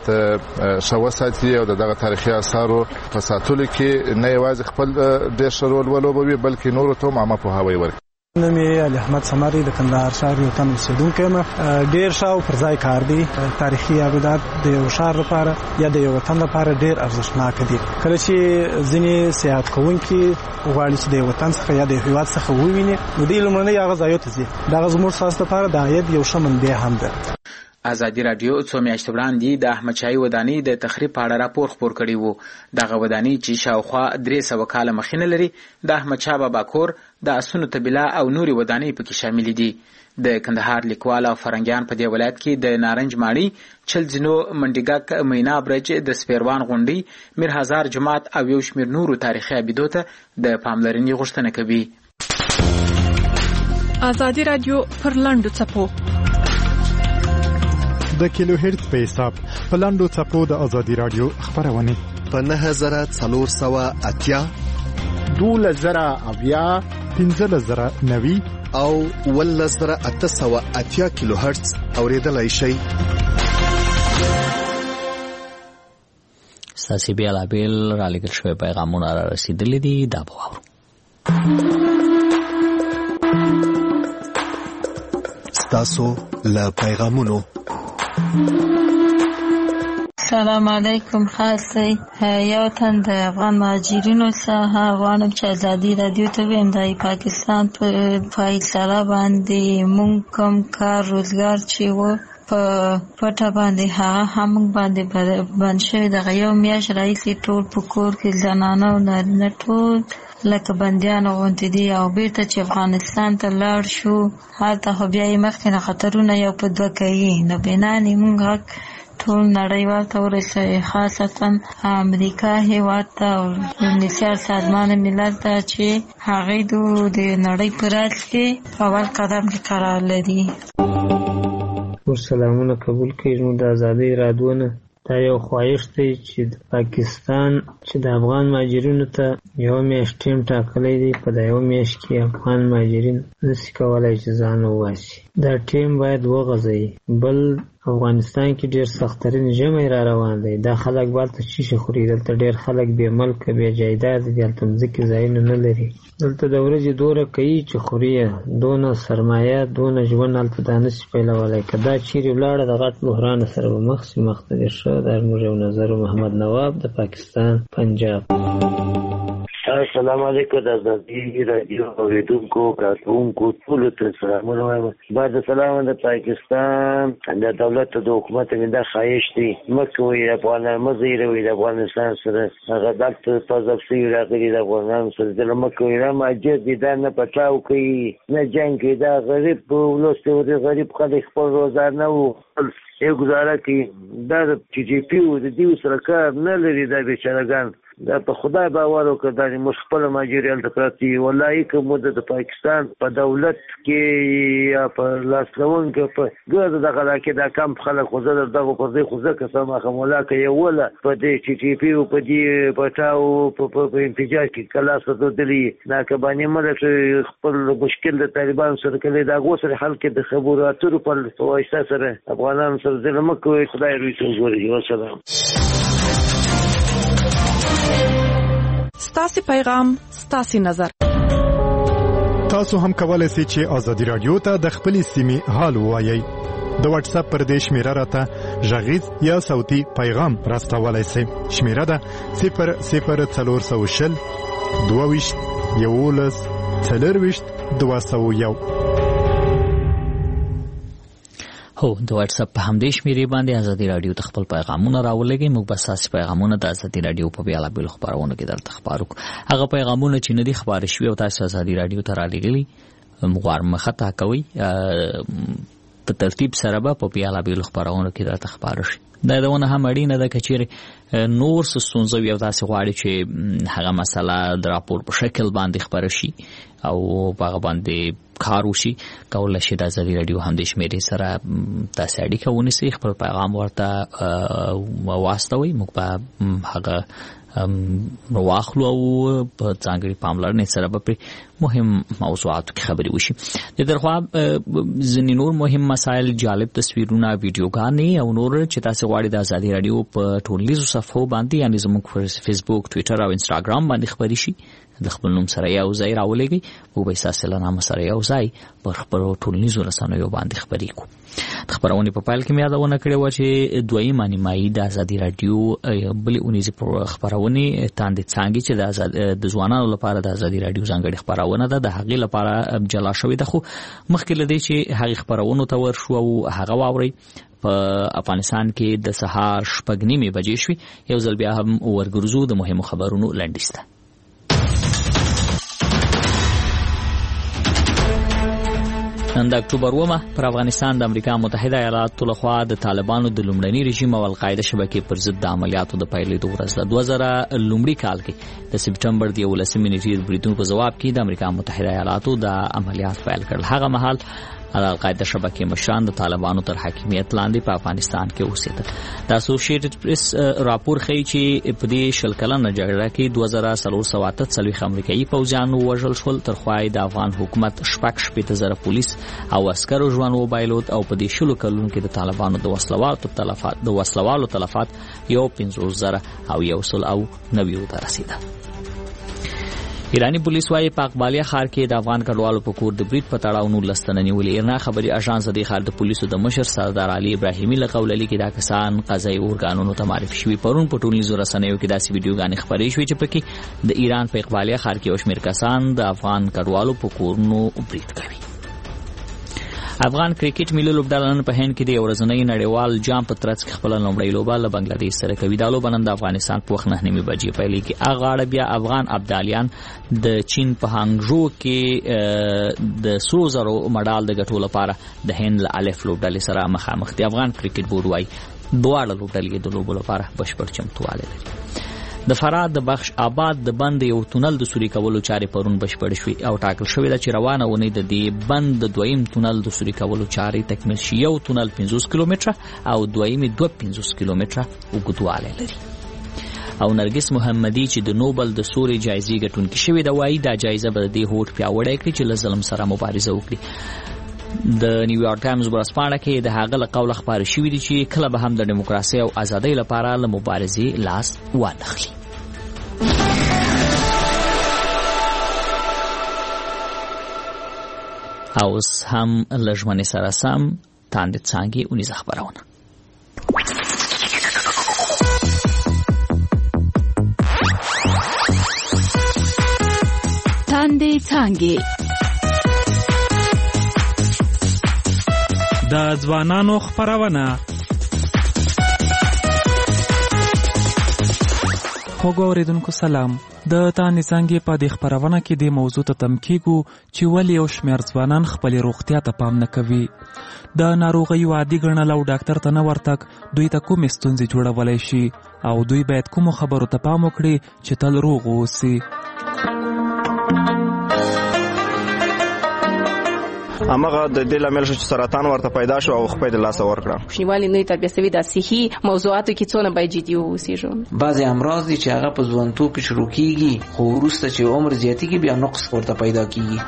شاو ساتي او دغه تاریخي آثارو په ساتلو کې نه یوازې خپل ډیر شرول ولوبوي بلکې نورو ته هم عامه پوهاوی ورکړي. نوم یې علي احمد سمري د کندهار ښار یو تن اوسېدونکی یم. ډېر ښه او پر ځای کار دی. تاریخي ابدات د یو ښار لپاره یا د یو وطن لپاره ډېر ارزښتناک دي. کله چې ځینې سیاحت کوونکي غواړي چې د یو وطن څخه یا د هېواد څخه وویني نو دوی لومړنی هغه ځایو ته ځي. دغه زموږ ستاسو لپاره د عاید یو ښه منبع هم ده. ازادي رادیو څو میاشتې وړاندې د احمدشاهي ودانۍ د تخریب په اړه راپور خپور کړی وو. دغه ودانۍ چې شاوخوا درې سوه کاله مخینه لري د احمدشاه بابا کور، د اسونو طبیله او نورې ودانۍ پکې شاملې دي. د کندهار لیکوال او فرنګیان په دې ولایت کې د نارنج ماڼۍ، چلځینو، منډیګک، مینا برج، د سپیروان غونډۍ، میرهزار جومات او یو شمېر نورو تاریخي ابیدو ته د پاملرنې غوښتنه کوي. ازادي رادیو پر لاندو څپو د کیلو هرتز په حساب په لاندو څپو د ازادي رادیو خبرونه په نهه زره څلور سوه اتیا، دولس زره اویا، پنځلس زره نوي او ولس زره اته سوه اتیا کیلو هرتز اوریدلای شئ. ستاسې بېلابېل رالیږل شوي پیغامونه را رسېدلي دي. دا به واورو. ستاسو له پیغامونو. سلام علیکم. خاصی یو تن د افغان مهاجرینو څخه غواړم چې ازادي رادیو ته ویم د پاکستان په فیصله باندې مونږ کوم کار روزګار چې و په پټه باندې هغه هم باندې بند شوی. دغه یو میاشت راهیسې ټول په کور کې زنانه او نارینه ټول لکه بندیان غوندې دي او بیرته چې افغانستان ته لاړ شو هلته خو بیا یې مخکې نه خطرونه یو په دوه کوي. نو بنانې مونږ غږ ټول نړیوال ته ورسوي، خاصتا امریکا هېواد ته او یونیسیف سازمان ملل ته چې هغوی د نړۍ په راز کې اول قدم کې قرار لري. سلامونه قبول کړئ. زموږ د ازادۍ رادیو نه دا یو خواهش دی چې د پاکستان چې د افغان مهاجرینو ته یو میاشت ټیم ټاکلی دی، په دا یو میاشت کې افغان مهاجرین نشي کولی چې ځان وباسي. دا ټیم باید وغځوي. بل افغانستان کې ډېر سخترین ژمی را روان دی. دا خلک به هلته څه شي خوري؟ دلته ډېر خلک بې ملکه بې جایداد دي، هلته مځکې ځایونه نه لري. دلته د ورځې دوره کوي چې خوري، دونه سرمایه دونه ژوند هلته دا نشي پیلولی. که دا چیرې ولاړه د غټ بحران سره به مخ شي. مخ ته دې ښه. دا زموږ یو نظر محمد نواب د پاکستان پنجاب. السلام علیکم. د ازادي رادیو اوریدونکو کارکونکو ټولو ته سلامونه وایم. بعد سلام د پاکستان د دولت د حکومت نه دا خواهش دی مکه وي افغانان مزیر وي د افغانستان سره هغه دلته تاسو راغلي د افغانان سره د مکه وي را ماجد دي دا نه پټاو کوي نه جنگ کوي. دا غریب ولست او غریب خلک خپل روزانه وو یو گزاره کوي. دا د ټي جي پی او د دیو سره کار نه لري. دا بیچارهګان دا په خدای باور وکړه دا موږ خپل ماجریال ته پراتی ولای کوم د پاکستان په دولت کې یا په لاسلون کې په ګرد دغه کې دا کم خلک خو زه دغه په دې خو زه قسم خمولا کې ولا په دې چې ټي پی او په دې پټاو په انفجار کې کلاس ته دلی دا کبانی ملک خپل مشکل د طالبان سره کړي دا غوسه حل کې د خبرو اترو په واسطه سره افغانان سره ظلم کوي. خدای روي ته وګوري. والسلام. ستاسو پیغام ستاسو نظر. تاسو هم کولای شئ چې ازادي رادیو ته د خپلې سیمې حال ووایئ. د واتس اپ پر دې شمیره راته غږیز یا صوتي پیغام راستولای شئ. شمیره ده صفر صفر څلور سوه شل دوه ویشت یولس څلرویشت دوه سوه یو. هو د واتس اپ په همدې شمیرې باندې ازادي رادیو ته خپل پیغامونه راولګي. موږ به اساسي پیغامونه د ازادي رادیو په بیلابېلو خبرونو کې درته خبرو کوو. هغه پیغامونه چې نه دي خبر شوي او تاسو ازادي رادیو ته رالېږلي مغوار مخته کوي په ترتیب سره به په بیلابېلو خبرونو کې درته خبر شي. دا دونه هم اړینه ده چې نور څه ستونزه وي او تاسو غواړئ چې هغه مسله د راپور په شکل باندې خبره شي او هغه باندې کار وشي، کولای شي د ازادي رادیو هم د شمیرې سره تاسو اړیکه ونیسئ، خپل پیغام ورته واستوئ. موږ به هغه واخلو او په ځانګړي پاملرنې سره به مهم موضوعاتو کې خبرې وشي. د درخوا ځینې نور مهم مسایل، جالب تصویرونه، ویډیوګانې او نور چې تاسو غواړئ د ازادي رادیو په ټولنیزو صفحو باندې یعنې زموږ په فیسبوک، ټویټر او انسټاګرام باندې خبرې شي، د خپل نوم سره یو ځای راولېږئ او به ساسله نامه سره یو ځای پر خپل ټولنیزو رسنیو باندې خبرې کو. د خبرونې په پایل کې مې یادونه کړې و چې دویمه نیمایي د ازادي رادیو بلې اونیزې خبرونې تاندې څانګې چې د آزاد د ځوانانو لپاره د ازادي رادیو ځانګړې خبرونه ده د هغې لپاره جلا شوې ده، خو مخکې له دې چې هغې خبرونو ته ورشو او هغه واورئ په افغانستان کې د سهار شپږ نیمې بجې شوې. یو ځل بیا هم ورګرځو د مهمو خبرونو لنډیز ته. نن د اکتوبر اوومه پر افغانستان د امریکا متحده ایالاتو لخوا د طالبانو د لومړني رژیم او القاعده شبکې پر ضد د عملیاتو د پیلېدو ورځ ده. دوه زره لومړي کال کې د سپټمبر د یولسمې نیټې د بریدونو په ځواب کې د امریکا متحده ایالاتو د عملیات پیل کړل. هغه مهال القاعده شبکې مشران د طالبانو تر حاکمیت لاندې په افغانستان کې اوسېدل. د اسوسییټډ پریس راپور ښیي چې په دې شل کلنه جګړه کې دوه زره څلور سوه اته څلوېښت امریکایي پوځیان ووژل شول، تر خوا یې د افغان حکومت شپږ شپېته زره پولیس او عسکرو ژوند وبایلود او په دې شلو کلونو کې د طالبانو د وسلوالو تلفات د وسلوالو تلفات یو پنځوس زره او یو سل او نوي ته رسیده. ایرانی پولیس وايي په اقبالیه ښار کې د افغان کډوالو په کور د برید په تړاو نولس تنه نیولي. ایرنا خبري اژانس د ښار د پولیسو د مشر سردار علي ابراهیمي له قوله لیکي دا کسان قضایي اورګانونو ته معرفي شوي. پرون په ټولنیزو رسنیو کې داسې ویډیوګانې خپرې شوې چې پکې د ایران په اقبالیه ښار کې یو شمېر کسان د افغان کډوالو په کورونو برید کوي. افغان کرکټ ملي لوبډله نن په هند کې د یو ورځنۍ نړیوال جام په ترڅ کې خپل لومړی لوبه له بنگلادیش سره کوي. دا لوبه نن د افغانستان په وخت نه نیمې بجې پیلېږي. هغه غاړه بیا افغان ابدالیان د چین په هانګژو کې د سرو زرو مډال د ګټلو لپاره د هند له الف لوبډلې سره مخامخ دي. افغان کرکټ بورډ وايي دواړه لوبډلې د لوبو لپاره بشپړ چمتووالی لري. د فراه د بخش آباد د بند یو تونل د سوري کولو چارې پرون بشپړ شوې او ټاکل شوې ده چې روانه اونۍ د دې بند د دویم تونل د سوري کولو چارې تکمیل شي. یو تونل پنځوس کیلومتره او دویم دوه پنځوس کیلومتره اوږدوالی لري. او نرګس محمدي چې د نوبل د سوري جایزې ګټونکې شوې ده وايي دا جایزه به د دې هوډ پیاوړی کړي چې له ظلم سره مبارزه وکړي. د نیویارک ټایمز ورځپاڼه کې د هغه له قوله خبرې شوې دي چې کله به هم د دیموکراسۍ او ازادۍ لپاره له مبارزې لاس وانخلي. اوس هم لژمنې سره سم تاندې څانګې اونیزه خبرونه. تاندې څانګې د ځوانانو خبرونه. خوږو اوریدونکو سلام. د تاندې څانګې په دې خبرونه کې د موضوع ته تم کیږو چې ولې یو شمېر ځوانان خپلې روغتیا ته پام نه کوي. د ناروغیو عادي ګڼل او ډاکټر ته نه ورتګ دوی ته کومې ستونزې جوړولی شي او دوی باید کومو خبرو ته پام وکړي چې تل روغ واوسي. همغه د دې لامل شو چې سرطان ورته پیدا شو او خپل د لاس ورکړه. شنیوالي نه تربیه سوي د صحي موضوعاتو کې څونه باید جدي واوسېږو. بعضی امراض دي چې هغه په ځوانتوب کې شروع کیږي خو وروسته چې عمر زیاتېږي بیا نقص ورته پیدا کیږي.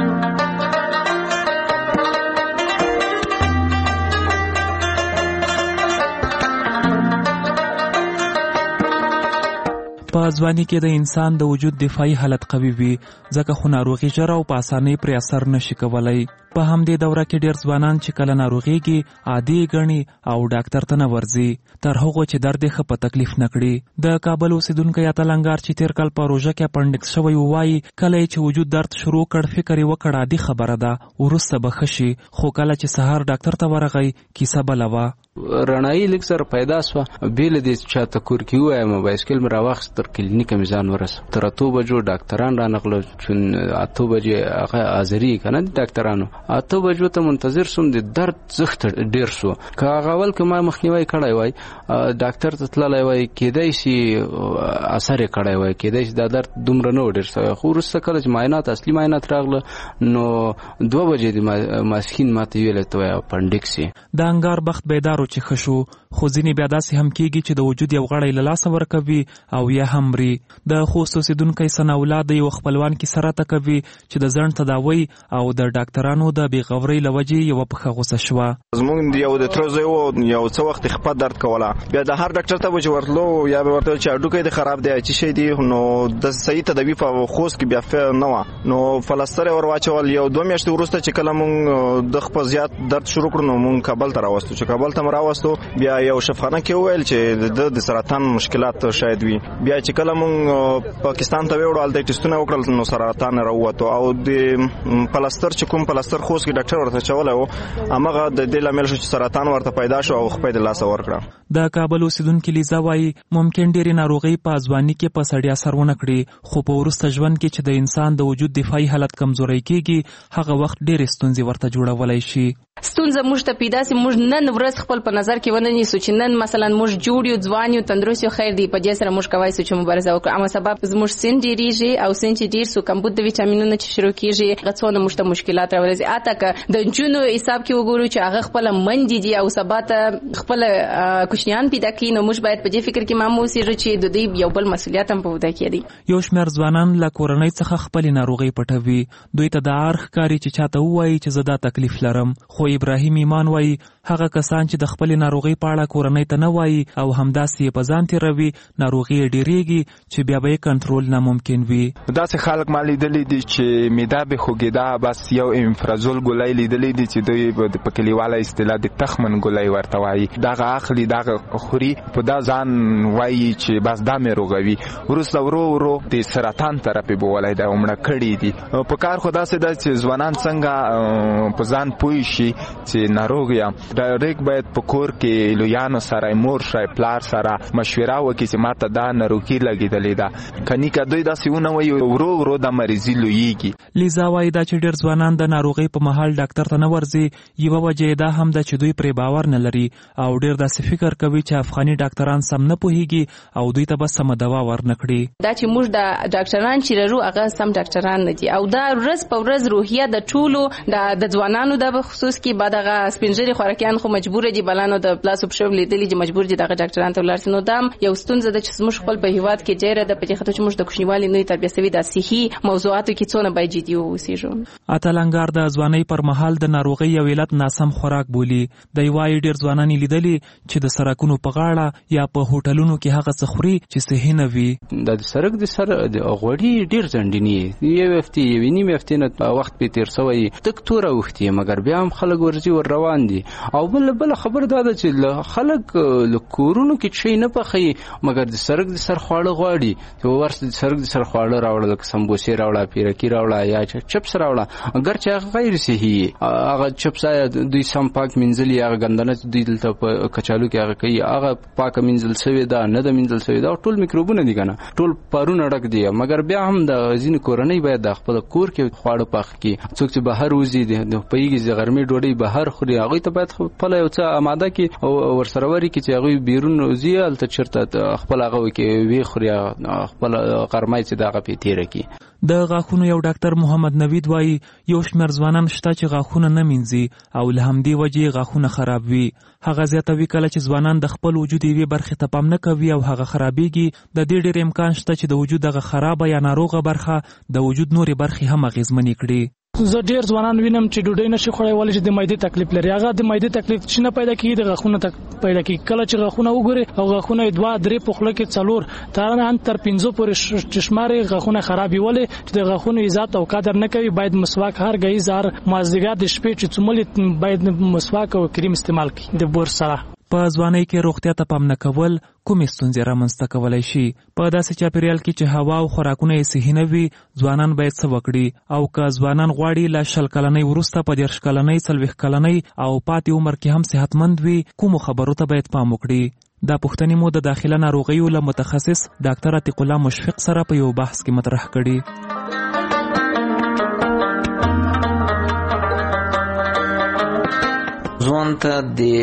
په ځواني کې د انسان د وجود دفاعي حالت قوي وي ځکه خو ناروغي ژر او په اسانۍ پرې اثر نشي کولی. په همدې دوره کې ډېر ځوانان چې کله ناروغېږي عادي ګڼي او ډاکټر ته نه ورځي تر هغو چې درد یې ښه په تکلیف نه کړي. د کابل اوسېدونکی اتلنګار چې تېر کال په روژه کې اپنډکس شوی وایي کله چې وجود درد شروع کړ فکر یې وکړ عادي خبره ده وروسته به ښه شي، خو کله چې سهار ډاکټر ته ورغی کیسه بله وه. رڼایي لږ سره پیدا سوه بېله دې چې چاته کور کې ووایم بایسکل مې راواخیست تر کلینیکه مې ځان ورسو. تر اتو بجو ډاکټران رانغله چون اتو بجې هغه حاضري که نه د ډاکټرانو اته بجو ته منتظر سوم د درد زښت ډېر سو. که هغه اول که ما مخنیوی کړی وای ډاکټر ته تللی وای کېدای شي اثر یې کړی وای کېدای شي دا درد دومره نه و ډېر سوی. خو وروسته کله چې معاینات اصلي معاینات راغله نو دوه بجې د ماسپښین ماته ویلی ته وایي اپنډکس یې. د انګار بخت بیدارو چې ښه شو خو ځینې بیا داسې هم کېږي چې د وجود یو غړی له لاسه ورکوي او یا هم مري. د خوست اوسیدونکی ثنا الله د یو خپلوان کې سره تکوي چې د ځڼ تداوی او د ډاکټرانو د بېغورۍ له وجې یوه پښه غوسه شوه. زموږ یو د تره زوی و، یو څه وخت خپه درد کوله، بیا د هر ډاکټر ته به چې ورتلو یا به ورته چې هډوکی دې خراب دی چې شی دی، نو د صحیح تداوي په خوست کې بیا نه وه، نو فلسطر یې ور واچول. یو دوه میاشتې وروسته چې کله مونږ د خپل زیات درد شروع کړو نو مونږ کابل ته راوستو. چې کابل ته مو راوستو بیا یو شفاخانه کې وویل چې د سرطان مشکلات شاید وي. بیا چې کله مونږ پاکستان ته وړو هلته ټیسټونه وکړل نو سرطان راووتو، او د پلستر چې کوم پلستر خوست کې ډاکټر ورته چولی و هماغه د دې لامل شو چې سرطان ورته پیدا شو او خپې د لاسه ورکړه. د کابل اوسیدونکي لیزا وایي ممکن ډېرې ناروغۍ په ځواني کې په سړي اثر ونه کړي، خو په وروسته ژوند کې چې د انسان د وجود دفاعي حالت کمزوری کېږي هغه وخت ډېرې ستونزې ورته جوړولی شي. ستونزه موږ ته پیدا سي، موږ نن ورځ خپل په نظر کې ونه نیسو چې نن مثلا موږ جوړ یو ځوان یو تندرست یو خیر دی، په دې سره موږ کولی سو چې مبارزه وکړو. اما سبب زموږ سن ډېریږي او سن چې ډېر سو کمبود د ویټامینونو چې شروع کېږي هغه څونه موږ ته مشکلات راولي. اته که د نجونو حساب کې وګورو چې هغه خپل منډې دي او سبا ته خپل کوچنیان پیدا کړي، نو موږ باید په دې فکر کې مامو اوسېږو چې د دې یو بل مسؤلیت هم په وده کې دی. یو شمېر ځوانان له کورنۍ څخه خپلې ناروغۍ پټوي، دوی ته د عار ښکاري چې چاته ووایي چې زه دا تکلیف لرم. خو ابراهیم ایمان وایي هغه کسان چې د خپلې ناروغۍ په اړه کورنۍ ته نه وایي او همداسې یې په ځان تېروي ناروغي یې ډېرېږي چې بیا به یې کنټرول ناممکن وي. داسې خلک ما لیدلی دي چې معده به خوږېده، بس یو امفرازول ګولۍ لیدلی دي چې دوی په کلیواله اصطلاح د تخمن ګولۍ ورته وایي، دغه اخلي دغه خوري، په دا ځان وایي چې بس دا مې روغوي. وروسته ورو ورو د سرطان طرف یې بولی دی او مړه کړي دي. په کار خو داسې ده چې ځوانان څنګه په ځان پوه شي چې ناروغ یم، ډایرکټ باید په کور کې لویانو سره مور شای پلار سره مشوره وکړي چې ماته دا ناروغي لګېدلې ده، کني که دوی داسې ونه وایي ورو ورو دا مریضي لویږي. لیزا وایي دا چې ډېر ځوانان د ناروغۍ په مهال ډاکټر ته نه ورځي یوه وجه یې دا هم ده چې دوی پرې باور نه لري او ډېر داسې فکر کوي چې افغاني ډاکټران سم نه پوهېږي او دوی ته به سمه دوا ورنه کړي. دا چې موږ د ډاکټران چې لرو هغه سم ډاکټران نه دي، او دا ورځ په ورځ روحیه د ټولو د ځوانانو د خصوص کې بعد هغه سپینځري خوراکیان خو مجبور دي بلانو د پلاسو په شوب لیدلې چې مجبور دي دغه ډاکټران ته ولاړ شي. نو دا یو ستونزه ده چې موږ خپل په هیواد کې ډېره د پدې خاطر چې موږ د کوچنیوالي نوې تربیه سوي د صحي موضوعاتو کې څونه باید جدي واوسېږو. اتلنګار د ځوانۍ پر مهال د ناروغۍ یو علت ناسم خوراک بولي. د یوای ډېر ځوانان لیدلي چې د سرکونو په غاړه یا په هوټلونو کې هغه څه خوري چې صحي نه وي. د سرک د سر د غوړي ډېر ځنډنی یو هفته یو نیم هفته نه وخت په تیر سوی تک تور وختي، مګر بیا هم خلک ورځي ور روان دي. او بل بل خبر دا ده چې خلک له کورونو کې شي نه پخې، مګر د سرک د سر خواړه غواړي. یو ورس د سرک د سر خواړه راوړل، لکه سمبوسې راوړه، پیرکی راوړه یا چپس راوړه، اگر چې هغه غیر صحي هغه چپس دوی سم پاک منځلي، هغه ګندنه دوی دلته په کچالو کې هغه کوي هغه پاک منځل سوی دا نه د منځل سوی دا ټول میکروبونه دي کنه، ټول پارونه ډک دي. مګر بیا هم د ځین کورنۍ باید د خپل کور کې خواړه پاک کړي. څوک چې بهر وځي د پیږي د غرمې ډوډۍ بهر خوري هغه ته باید خپل یو څه آماده کی او ورسره وري کی چې هغه بیرون وزي الته چرته خپل هغه کې وی خوري خپل غرمای چې دغه په تیر کی. د غاښونو یو ډاکټر محمد نوید وایي یو شمېر ځوانان شته چې غاښونه نه مینځي او له همدې وجې غاښونه خراب وي. هغه زیاتوي کله چې ځوانان د خپل وجود یوې برخې ته پام نه کوي او هغه خرابېږي، د دې ډېر امکان شته چې د وجود هغه خرابه یا ناروغه برخه د وجود نورې برخې هم اغېزمنې کړي. زه ډیر ځوانان وینم چې ډوډۍ نشي خوړای ولې چې د معدې تکلیف لري. هغه د معدې تکلیف چې نه پیدا کیږي د غاښونو تک پیدا کیږي. کله چې غاښونه وګوري او غاښونه دوه درې په خوله کې څلور تر نه تر پنځه پورې چشماري غاښونه خرابي ولې چې د غاښونو عزت او قدر نه کوي. باید مسواک هر غي زار مازدیګر د شپې چې څومره باید مسواک او کریم استعمال کړي د بور سره. په ځوانۍ کې روغتیا ته پام نه کول کومې ستونزې رامنځته کولی شي؟ په داسې چاپیریال کې چې هوا او خوراکونه یې صحي نه وي ځوانان باید څه وکړي؟ او که ځوانان غواړي له شل کلنۍ وروسته په دېرش کلنۍ څلوېښت کلنۍ او پاتې عمر کې هم صحتمند وي کومو خبرو ته باید پام وکړي؟ دا پوښتنې مو د داخله ناروغیو له متخصص ډاکټر عتیق الله مشفق سره په یو بحث کې مطرح کړي. ځوان ته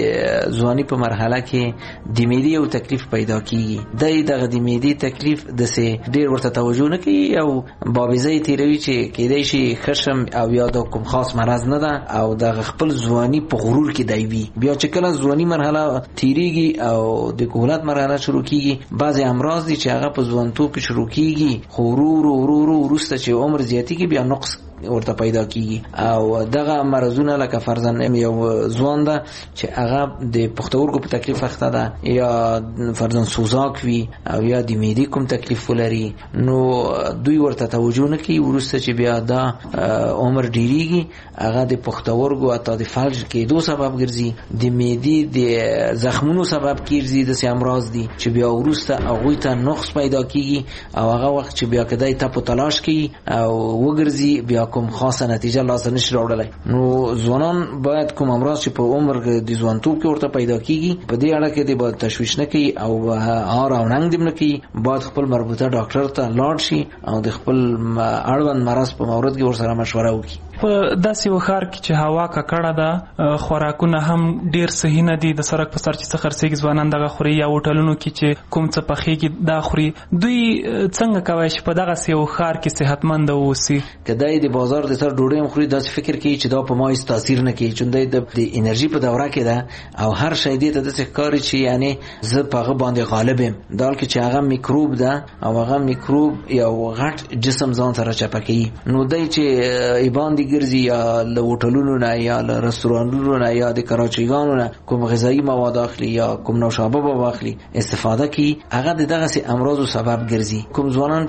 د ځواني په مرحله کې د معدې یو تکلیف پیدا کیږي. د دغه د معدې تکلیف د سه ډیر ورته توجه نه کوي او بابیزه تیروي چې کېدای شي خشم او یا د کوم خاص مرض نه ده او د خپل ځواني په غرور کې دی وي. بیا چې کله ځواني مرحله تیریږي او د کهولت مرحله شروع کیږي، بعضی امراض دي چې هغه په ځوانتوب کې شروع کیږي، خو ورو ورو وروسته چې عمر زیاتیږي بیا نقص ورته پیدا کیږي. او دغه مرزونه لکه فرضاً یو ځوان ده چې هغه د پښتورګو په تکلیف اخته ده یا فرضاً سوزاک وي او یا د معدې کوم تکلیف ولري، نو دوی ورته توجه نه کوي. وروسته چې بیا دا عمر ډیریږي هغه د پښتورګو اته د فلج کېدو سبب ګرځي، د معدې د زخمونو سبب کیږي. د سه امراض دي چې بیا وروسته هغه ته نقص پیدا کیږي او هغه وخت چې بیا کدی ته په تلاش کوي او وګرځي بیا کوم خاصه نتیجه لاسته نشي راوړلای. نو ځوانان باید کوم امراض چې په عمر د ځوانتوب کې ورته پیدا کیږي په دې اړه کې د باید تشویش نه کوي او هار او ننګ دم نه کوي، باید خپل مربوطه ډاکټر ته لاړ شي او د خپل اړوند مرض په مورد کې ورسره مشوره وکړي. په داسې وخار کې چې هوا ککړه ده، خوراکونه هم ډیر صحیح نه دي، د سرک په سر چې څه خرڅېږي ځوانان دغه خوري یا هوټلونو کې چې کوم څه پخېږي دا خوري. دوی څنګه کوي چې په دغه سیو خار کې صحتمند اوسي؟ کدی د بازار د سر ډوډۍ خوري داسې فکر کوي چې دا په ما هیڅ تاثیر نه کوي، چې د انرژي په دوره کې ده او هر شی دې ته د ښکاری چې یعنی زه په هغه باندې غالب یم، دا کې چې هغه میکروب ده او هغه میکروب یو غټ جسم ځان سره چپکي. نو دای چې ایبان دي ګرځي یا له هوټلونو نه یا له رستورانونو نه یا د کراچیګانو نه کوم غذایی مواد اخلي یا کوم نوشابه به واخلي استفاده کوي، هغه دغه سي امراضو سبب ګرځي. کوم ځوانان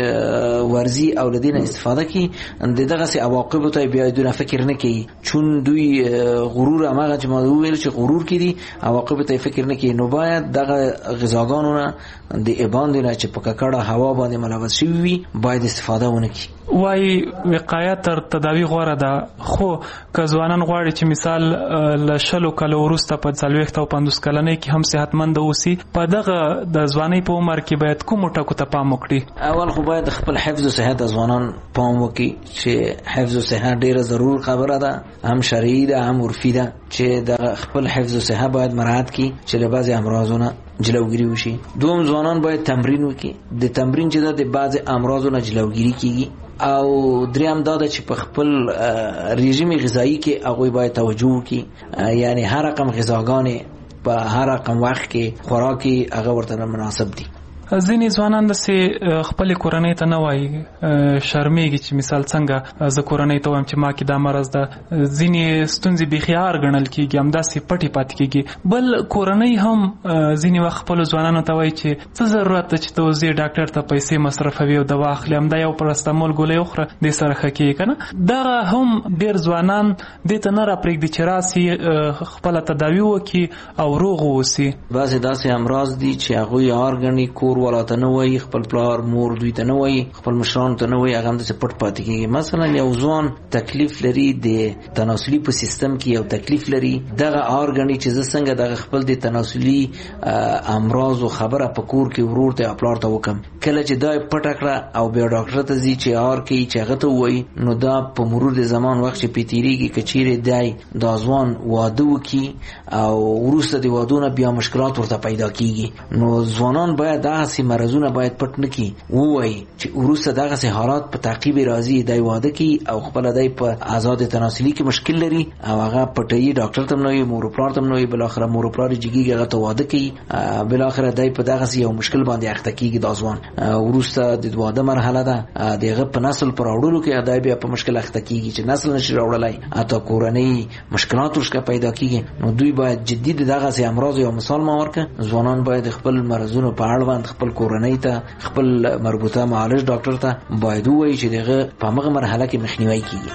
چې ورزي او لدینه استفاده کوي دغه سي عواقب ته بیا دونه فکر نه کوي، چون دوی غرور هغه چې ما ویل چې غرور کړي عواقب ته فکر نه کوي. نو باید دغه غذاګانو نه د ایبان دي چې په ککړه هوا باندې ملوث شي وي باید استفاده ونه کړي. وای وقایه تر تداوی غوره ده، خو که ځوانان غواړي چې مثال له شلو کلو وروسته په څلوېښت او پنځوس کلنۍ کې هم صحتمند اوسي، په دغه د ځوانۍ په عمر کې باید کومو ټکو ته پام وکړي؟ اول خو باید خپل حفظ او صحت ځوانان پام وکړي چې حفظ او صحت ډیره ضرور خبره ده، هم شرعي ده هم عرفي ده، چې د خپل حفظ او صحت باید مراعات کړي چې له بعضي امراضونو جلوگیری وشي. دوم ځوانان باید تمرین وکړي، د تمرین چې د بعضي امراضونو جلوگیری کیږي. او دریم دا ده چې په خپل رژیم غذایی کې هغه باید توجه وکړي، یعنی هر رقم غذاګانې په هر رقم وخت کې خوراکي هغه ورته مناسب دي. ځینې ځوانان داسې خپل کورنۍ ته نه وایي، شرمېږي چې مثال څنګه زه کورنۍ ته وایم چې ما کې دا مرض ده. ځینې ستونزې بېخیار ګڼل کېږي، همداسې پټې پاتې کېږي. بل کورنۍ هم ځینې وخت خپلو ځوانانو ته وایي چې څه ضرورت ده چې ته اوس ځې ډاکټر ته پیسې مصرفوي او دوا اخلي، همدا یو پرستمول ګولۍ وخوره دې سره ښه کېږي که نه. دغه هم ډېر ځوانان دې ته نه راپرېږدي چې راسي خپله تداوي وکړي او روغ واوسي. بعضې داسې امراض دي چې هغوی یار ګڼي، کور والا ته نه وایي، خپل پلار مور دوی ته نه وایي، خپل مشرانو ته نه وایي، هغه همداسې پټ پاتې کېږي. مثلا یو ځوان تکلیف لري د تناسلي په سیستم کې، یو تکلیف لري، دغه آر ګڼي چې زه څنګه دغه خپل د تناسلي امراضو خبره په کور کې ورور ته پلار ته وکم. کله چې دا پټه کړه او بیا ډاکټر ته ځي چې آر کوي چې هغه ته وایي، نو دا په مرور د زمان وخت چې پې تېرېږي که چیرې دی دا ځوان واده وکړي او وروسته د وادونه بیا مشکلات ورته پیدا کېږي. نو ځوانان باید دغسې مرضونه باید پټ نه کړي، ووایي چې وروسته دغسې حالات په تعقیب راځي، دی واده کوي او خپله دی په آزاد تناسلي کې مشکل لري او هغه پټوي، ډاکټر ته هم نه وایي، مور و پلار ته هم نه وایي، بالاخره مور و پلار یې جګېږي هغه ته واده کوي، بالاخره دی په دغسې یو مشکل باندې اخته کېږي. دا ځوان وروسته د واده مرحله ده، د هغه په نسل په راوړلو کې دی بیا په مشکل اخته کېږي چې نسل نشي راوړلی، حتی کورنۍ مشکلات ورشکه پیدا کېږي. نو دوی باید جدي د دغسې امراضو یو مثال ما ورکړه. ځوانان باید خپل مرضونو په اړوند خپل کورنۍ ته، خپل مربوطه معالج ډاکټر ته باید ووایي چې دغه په هغه مرحله کې مخنیوي کیږي.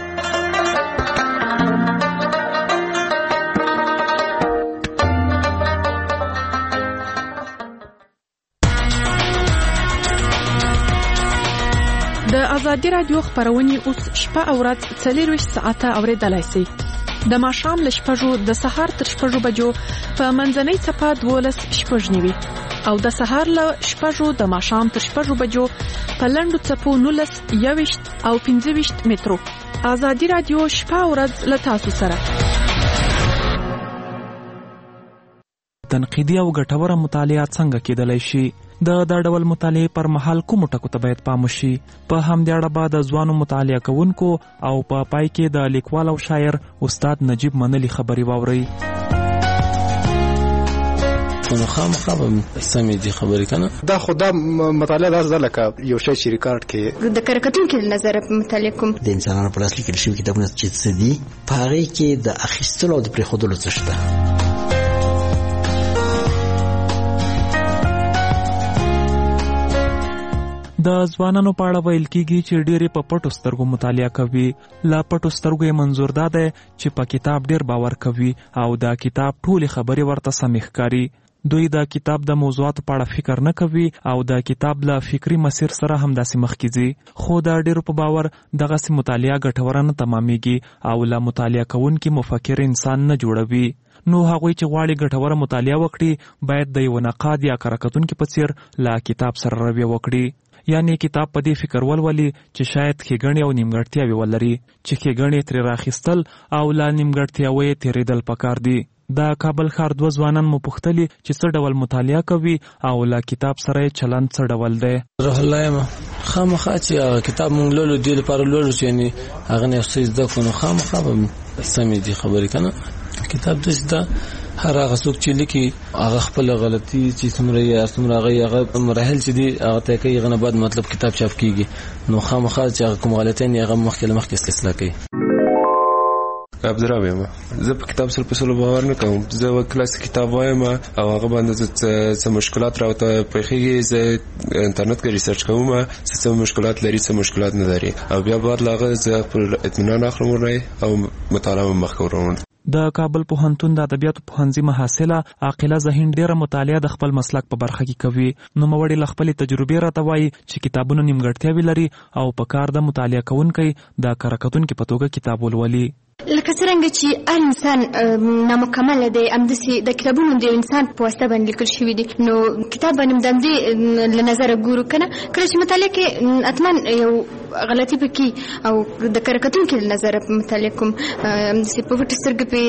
د ازادي رادیو خبرونه اوس شپه او ورځ څلورویشت ساعته اوریدلای شئ. د ماښام له شپږو د سهار تر شپږو بجو په منځنۍ څپه دولس شپږ نیوي او د سهار له شپږو د ماښام تر شپږو بجو په لنډو څپو نولس یوویشت او پنځه ویشت مترو. ازادي رادیو شپه او ورځ له تاسو سره. تنقیدي او ګټوره مطالعه څنګه کېدلی شي؟ د دا ډول مطالعه پر مهال کوم ټکو ته باید پام وشي؟ په همدې اړه به د ځوانو مطالعه کوونکو او په پا پای کې د لیکوال او شاعر استاد نجیب منلی خبرې واورئ. نو خامخا به سمې دي خبرې کنه. دا خو دا مطالعه داسې ده لکه یو شی چې ریکارډ کې د کارکتونکو له نظره مطالعه کوم د انسانانو په لاس لیکل شوي کتابونه چې څه دي په هغې کې د اخیستلو او د پرېښودلو څه شته. د ځوانانو په اړه ویل کېږي چې ډېرې په پټو سترګو مطالعه کوي. له پټو سترګو یې منظور دا دی چې په کتاب ډېر باور کوي او د کتاب ټولې خبرې ورته سمې ښکاري. دوی د کتاب د موضوعاتو په اړه فکر نه کوي او د کتاب له فکري مسیر سره همداسې مخکې ځي. خو د ډېرو په باور دغسې مطالعه ګټوره نه تمامیږي او له مطالعه کوونکي مفکر انسان نه جوړوي. نو هغوی چې غواړي ګټوره مطالعه وکړي باید د یو نقاد یا کره کتونکي په څیر له کتاب سره رویه وکړي. یعنی کتاب په دې فکر ولولي چې شاید ښېګڼې او نیمګړتیاوې ولري چې ښېګڼې ترې راخیستل او له نیمګړتیاوې تېرېدل پکار دي. د کابل ښار دوه ځوانان مو پوښتلي چې څه ډول مطالعه کوي او له کتاب سره یې چلند څه ډول دی. روح الله یم خامخا چې کتاب مونږ لولو دې لپاره لولو چې یعنې هغه نه څه زده کړو نو خامخا به سمې دي خبرې که نه. کتاب داسې ده هر هغه څوک چې لیکي هغه خپل غلطي چې څومره یې څومره هغه هغه مراحل چې دي هغه طی کوي هغه نه بعد مطلب کتاب چاپ کېږي نو خامخا چې هغه کوم غلطۍ نه هغه مخکې له مخکې اصلاح کوي. عبدالرحمن یم زه په کتاب سره په سلو باور نه کوم. زه کلاس کتاب وایم او هغه باندې څه مشکلات راوته پېښېږي زه انټرنیټ کې ریسرچ کوم څه مشکلات لري څه مشکلات نه لري او بیا بعد لاغه زه خپل اطمینان اخلم ورنه او مطالعه مخ کوم. د کابل پوهنتون د ادبیاتو پوهنځي محصله عاقله ذهین ډېره مطالعه د خپل مسلک په برخه کې کوي. نوموړې له خپلې تجربې راته وایي چې کتابونه نیمګړتیاوې لري او په کار د مطالعه کوونکی د کره کتونکي په توګه کتاب ولولي. لکه څرنګه چې هر انسان نامکمل دی همداسې د کتابونو د انسان په واسطه باندې لیکل شوي دي نو کتاب باندې د همدې له نظره ګورو که نه. کله چې مطالعه کې حتما یو غلطي پکې او د کره کتونکي له نظره مطالعه کوم همداسې په پټه سترګه پې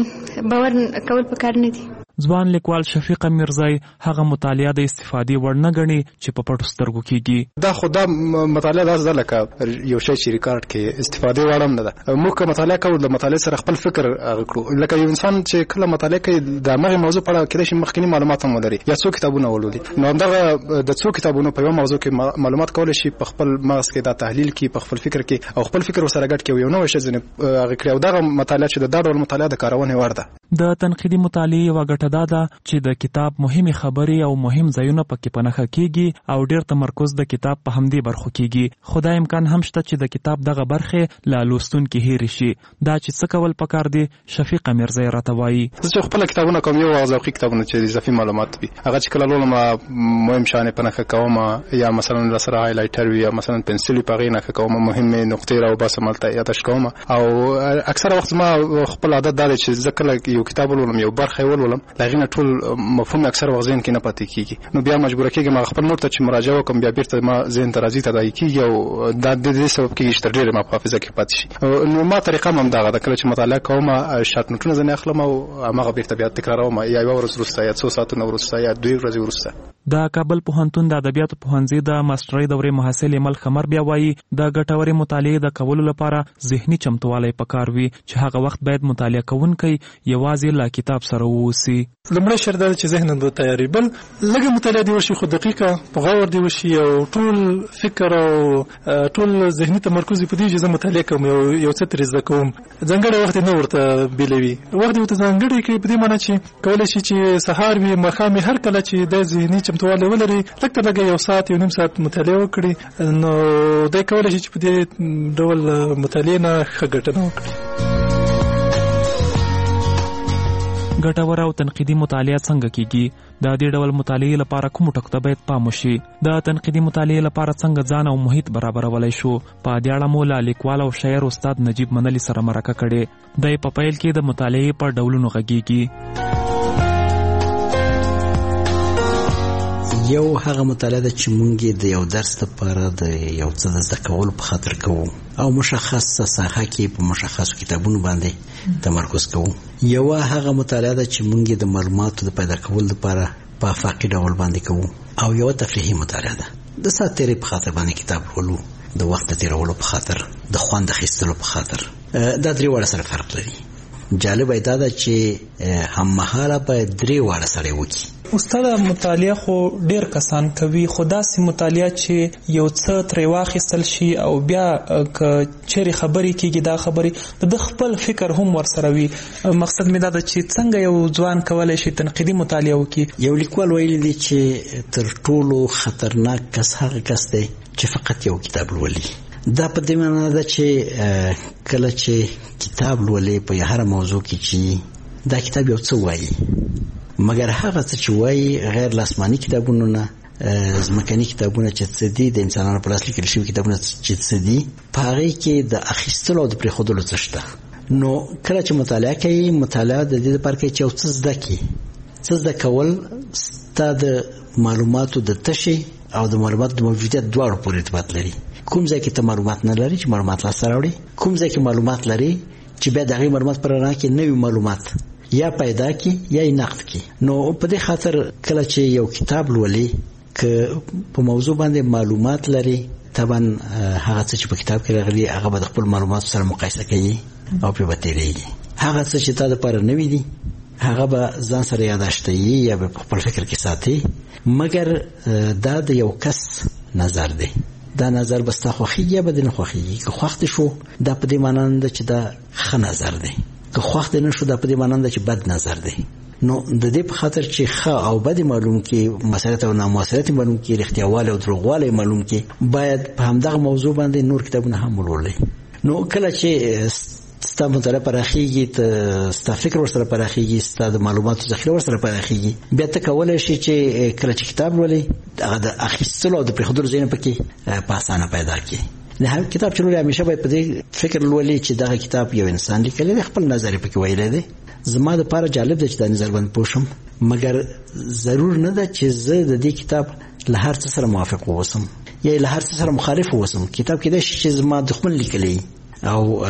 باور کول پکار نه دي. ځوان لیکوال شفیق میرزای هغه مطالعه د استفادې وړ نه ګڼي چې په پټو سترګو کېږي. دا خو دا مطالعه داسې ده لکه یو شی چې ریکارډ کې استفادې وړ هم نه ده. موږ که مطالعه کوو د مطالعې سره خپل فکر هغه کړو لکه یو انسان چې کله مطالعه کوي د همغې موضوع په اړه کېدای شي مخکیني معلومات هم ولري یا څو کتابونه ولولي نو همدغه د څو کتابونو په یوه موضوع کې معلومات کولی شي په خپل مغز کې دا تحلیل کړي په خپل فکر کې او خپل فکر ورسره ګډ کړي یو نوی شی ځینې هغه کړي او دغه مطالعه چې د دا ډول مطالعه د کارونې وړ ده. د تنقیدي مطالعې یوه ګټه دا ده چې د کتاب مهمې خبرې او مهم ځایونه پکې په نښه کېږي او ډېر تمرکز د کتاب په همدې برخو کېږي. خو دا امکان هم شته چې د کتاب دغه برخې له لوستونکي هېرې شي. دا چې څه کول پکار دي شفیقه میرزای راته وایي. زه چې خپله کتابونه کوم یو ذوقي کتابونه چې اضافي معلومات وي هغه چې کله لولم مهم شیان په نښه کوم یا مثلا راسره هایلایټر وي یا مثلا پنسل وي په هغې نښه کوم مهمې نقطې راوباسم هلته یادداشت کوم او اکثره وخت زما خپل عادت دا دی چې زه کله یو کتاب ولولم یو برخه یې ولولم له هغې نه ټول مفهوم اکثر وخت ذهن کې نه پاتې کېږي نو بیا مجبوره کېږم هغه خپل نور ته چې مراجعه وکړم بیا بېرته ما ذهن ته راځي تداعي کېږي او دا د دې سبب کېږي چې تر ډېرې ما په حافظه کې پاتې شي. نو ما طریقه هم همدغه ده کله چې مطالعه کوم شارټ نوټونه ځینې اخلم او هماغه بېرته بیا تکراروم یا یوه ورځ وروسته یا څو ساعتونه وروسته یا دوې ورځې وروسته. د کابل پوهنتون د ادبیاتو پوهنځي د ماسټرۍ دورې محصل ایمل خمر بیا وایي د ګټورې مطالعې د کولو لپاره ذهني چمتوالی پکار وي چې هغه وخت باید مطالعه کوونکی یوازې له کتاب سره واوسي. لومړی شرط دا چې ذهن به تیاری بل لږه مطالعه دی وشي خو دقیقه په غور دی وشي او ټول فکر او ټول ذهني تمرکز په دې چې زه مطالعه کوم یو یو څه ترې زده کوم ځانګړی وخت نه ورته بیلوي وخت ورته ځانګړی کوي په دې معنی چې کولی شي چې سهار وي ماښام هر کله چې د ذهني چمتوالی ولري لږ تر لږه یو ساعت یو نیم ساعت مطالعه وکړي نو دی کولی شي چې په دې ډول مطالعې نه ښه ګټه نه وکړي. ګټوره او تنقیدي مطالعه څنګه کیږي؟ د دې ډول مطالعې لپاره کوم ټکو ته باید پام وشي؟ د تنقیدي مطالعې لپاره څنګه ځان او محیط برابرولای شو؟ په دې اړه مو له لیکوال او شاعر استاد نجیب منلی سره مرکه کړې. دی په پیل کې د مطالعې په ډولونو غږیږي. یو هغه مطالعه ده چې مونږ د یو درس لپاره د یو څه د زده کولو په خاطر کوو او مشخصه ساحه کې په مشخصو کتابونو باندې تمرکز کوو. یو هغه مطالعه ده چې مونږ د معلوماتو د پیدا کولو لپاره په افاقي ډول باندې کوو او یو تفریحي مطالعه ده د ساعت تیرې په خاطر باندې کتاب لولو، د وخت تیرولو په خاطر، د خوند اخیستلو په خاطر. دا درې واړه سره فرق لري. جالب ایدا ده چې هم مهاله باید درې واړه سره وکړي. استاد مطالعه خو ډیر کسان کوي، خو داسې مطالعه چې یو څه ترې واخیستل شي او بیا که چیرې خبرې کېږي دا خبرې د خپل فکر هم ورسره وي. مقصد مې دا ده چې څنګه یو ځوان کولی شي تنقیدي مطالعه وکړي. یو لیکوال ویلی دی چې تر ټولو خطرناک کس هغه کس دی چې فقط یو کتاب لولي. دا په دې معنی ده چې کله چې کتاب لولي په هر موضوع کې چې دا کتاب یو څه وایي، مګر هغه څه چې وایي غیر لاسماني کتابونه نه، ځمکني کتابونه چې څه دي، د انسانانو په لاس لیکل شوي کتابونه چې څه دي، په هغې کې د اخیستلو او د پرېښودلو څه شته. نو کله چې مطالعه کوي، مطالعه د دې لپاره کوي چې یو څه زده کړي. څه زده کول ستا د معلوماتو د تشې او د معلوماتو د موجودیت دواړو پورې ارتباط لري. کوم ځای کې ته معلومات نه لري چې معلومات لاسته راوړي، کوم ځای کې معلومات لري چې بیا د هغې معلومات پر رڼا کې نوي معلومات یا پیدا کی یا یې نقد کی. نو په دې خاطر کله چې یو کتاب لولي که په موضوع باندې معلومات لري، طبعا هغه څه چې په کتاب کې راغلي هغه به د خپل معلوماتو سره مقایسه کوي او پرې به تېرېږي. هغه څه چې تا دپاره نوي دي هغه به ځان سره یاداشتوي یا به په خپل فکر کې ساتي، مګر دا د یو کس نظر دی. دا نظر به ستا خوښېږي یا به دې نه خوښېږي. که خوښ دې شو دا په دې معنا نه ده چې دا ښه نظر دی، که خوښ دې نه شو دا په دې معنا ده چې بد نظر دی. نو د دې په خاطر چې ښه او بد معلوم کې، مسئلت او نامسئلت معلوم کې، رښتیاوالی او دروغوالی معلوم کې، باید په همدغه موضوع باندې نور کتابونه هم ولولئ. نو کله چې ستا مطالعه پراخېږي، ستا فکر ورسره پراخېږي، ستا د معلوماتو ذخیره ورسره پراخېږي، بیا ته کولی شي چې کله چې کتاب لولئ هغه د اخیستلو او د پرېښودلو ځایونه پکې په اسانه پیدا کړي. د هر کتاب چې لولي همیشه باید په دې فکر لولي چې دغه کتاب یو انسان لیکلی دی، خپل نظر یې پکې ویلی دی. زما دپاره جالب دی چې دا نظر باندې پوه شم، مګر ضرور نه ده چې زه د دې کتاب له هر څه سره موافق واوسم یا له هر څه سره مخالف واوسم. کتاب کېدای شي چې زما دښمن لیکلی او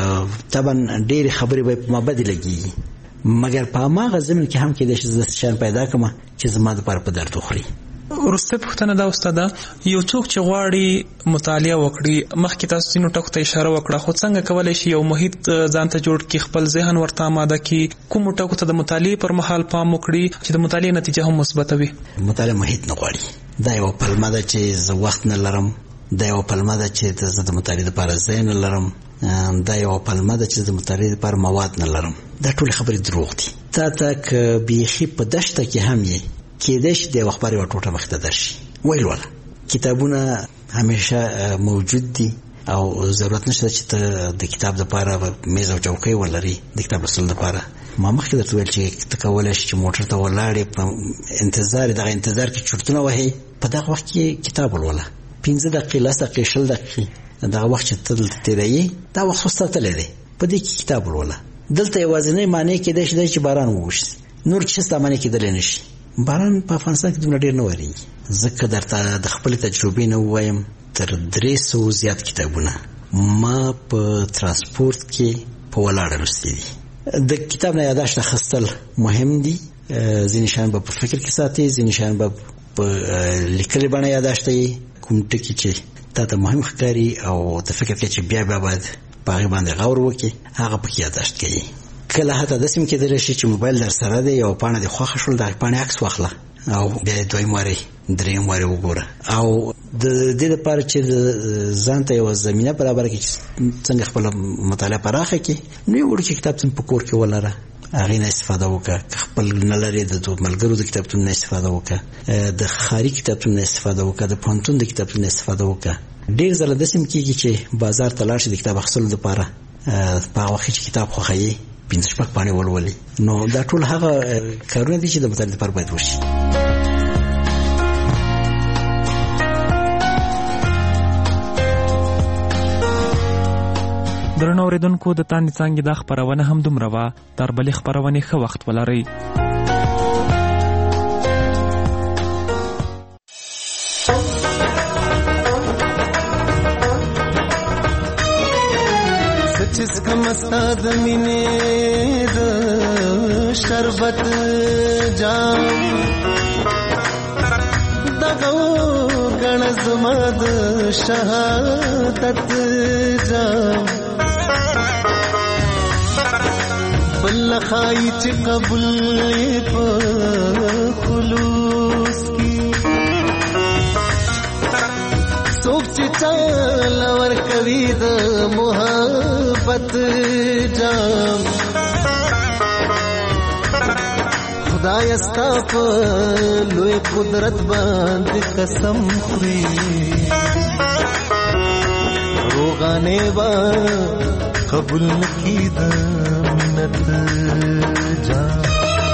طبعا ډېرې خبرې به په ما بدې لګېږي، مګر په هماغه ضمن کې هم کېدای شي زه داسې شیان پیدا کړم چې زما دپاره په درد وخوري. وروسته پوښتنه دا استاده، یو څوک چې غواړي مطالعه وکړي، مخکې تاسو ځینو ټکو ته اشاره وکړه، خو څنګه کولی شي یو محیط ځان ته جوړ کړي، خپل ذهن ورته آماده کړي، کومو ټکو ته د مطالعې پر مهال پام وکړي چې د مطالعې نتیجه هم مثبته وي؟ مطالعه محیط نه غواړي. دا یوه پلمه ده چې زه وخت نه لرم، دا یوه پلمه ده چې زه د مطالعې لپاره ځای نه لرم، دا یوه پلمه ده چې د مطالعې لپاره مواد نه لرم. دا ټولې خبرې دروغ دي. تا ته که بیخي په دشته کې هم یې کېدای شي د یوه خبرې یوه ټوټه مخې ته درشي، ویل وله. کتابونه همیشه موجود دي او ضرورت نشته چې ته د کتاب دپاره میز او چوکۍ ولري د کتاب لوستلو دپاره. ما مخکې درته ویل چې ته کولی شي چې موټر ته ولاړې په انتظار دغه انتظار کې چرتونه وهې، په دغه وخت کې کتاب ولوله. پنځه دقیقې، لس دقیقې، شل دقیقې دغه وخت چې ته دلته تېروې دا وخت خو ستا تللی دی، په دې کې کتاب ولوله. دلته یوازینۍ معنی کېدای شي چې باران ووشي، نور چې ستا معنی کېدلی نه شي. باران په افغانستان کې دومره ډېر نه ورېږي. ځکه درته د خپلې تجربې نه ووایم، تر درې سوو زیات کتابونه ما په ترانسپورت کې په ولاړه لوستي دي. د کتاب نه یاداشت اخیستل مهم دي. ځینې شیان به په فکر کې ساتي، ځینې شیان به په لیکلې بڼه یاداشت یې، کوم ټکي چې تا ته مهم ښکاري او د فکر کې چې بیا بیا باید په هغې باندې غور وکړي، هغه پکې یاداشت کوي. کله حتی داسې هم کېدلی شي چې موبایل در سره دی، یوه پاڼه دې خوښه شول، د هغې پاڼې عکس واخله او بیا یې دویم وارې درېیم وارې وګوره. او د دې لپاره چې ځان ته یوه زمینه برابره کړي چې څنګه خپله مطالعه پراخه کړي، نو یو وړوکی کتابتون په کور کې ولره، هغې نه استفاده وکړه. که خپل نه لرې د ملګرو د کتابتون نه استفاده وکړه، د ښاري کتابتون نه استفاده وکړه، د پوهنتون د کتابتون نه استفاده وکړه. ډېر ځله داسې هم کېږي چې بازار ته لاړ شي د کتاب اخیستلو دپاره، په هغه وخت چې کتاب خوښوي پنځه شپږ پاڼې ولولي. نو دا ټول هغه کارونه دي چې د مطالعې لپاره باید وشي. درنو اوریدونکو، د تاندې څانګې دا خپرونه هم دومره وه. تر بلې خپرونې ښه وخت ولرئ. زخم استاد مینې د شربت جام دغه غن زما د شهادت جام بل خای چې قبول په خلوص کی څوک چې چل ور کوي د محبت جام خدای استا په لوی قدرت باندې قسم خوري روغانه با قبول کی د منت جام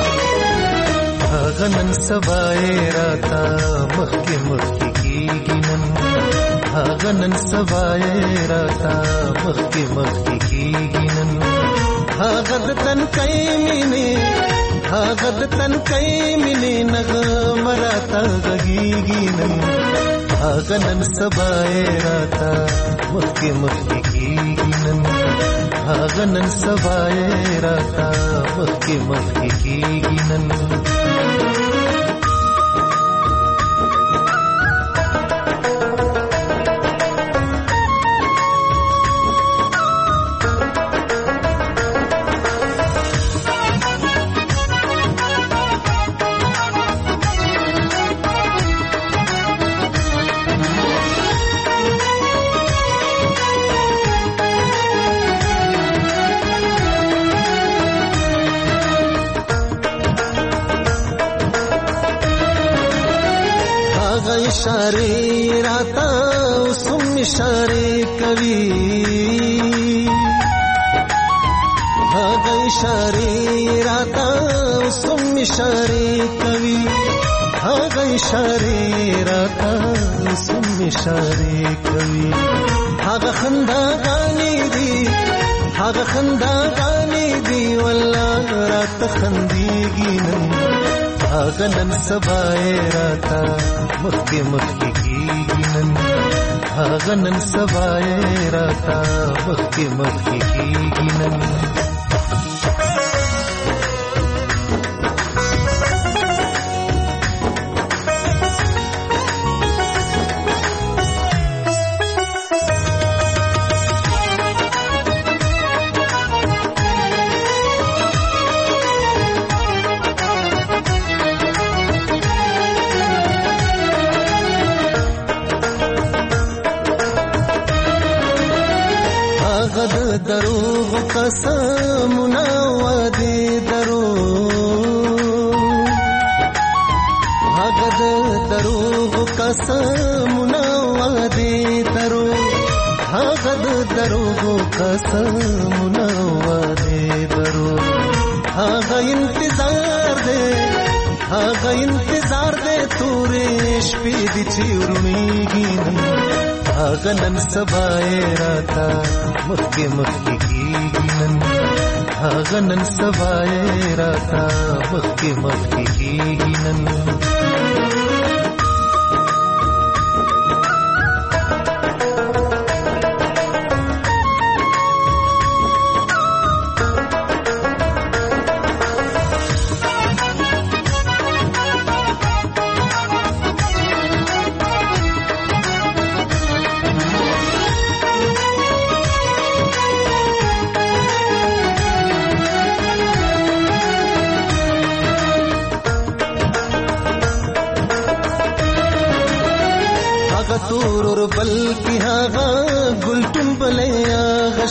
هغه نن سبای راتا مخکې مخکې کیږي نن هغه نن سبای راتا مخکې مخکې کیږي نن هغه د تن کای مینه هغه د تن کای مینه نغم راتا غږیږي نن هغه نن سبای راتا مخکې مخکې کیږي نن هغه نن سبای راتا مخکې مخکې کیږي نن इशारे राता उसम इशारे कवि भागा इशारे राता उसम इशारे कवि भागा इशारे राता उसम इशारे कवि भागा खंदा गानी दी भागा खंदा गानी दी वल्ला रात खंदीगी नहीं هغه نن سبای راتا مخکې مخکې کیږي نن هغه نن سبای راتا مخکې مخکې کیږي نن دروغ قسمنا ودي دروغ هغه دروغ قسمنا ودي دروغ هغه دروغ قسمنا ودي دروغ هغه انتظار دے هغه انتظار دے تورې شپې دي چې ورمېږي هغه نن سبای راتا مخکې مخکې کیږي نن هغه نن سبای راتا مخکې مخکې کیږي نن تورور بلکی هاغا گلتم بلیا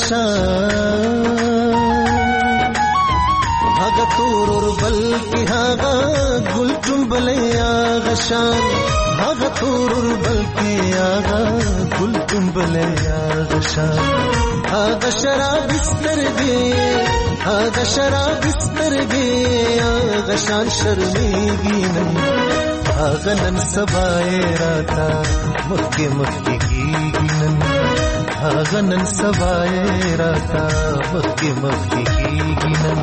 غشان هاغا تورور بلکی هاغا گلتم بلیا غشان هاغا تورور بلکی هاغا گلتم بلیا غشان هاغا شراب استرگی هاغا شراب استرگی هاغا شان شرمیگی نہیں هاغا نن سبای راتا مخکې مخکې کیږي نن هاغه نن سبای راتا مخکې مخکې کیږي نن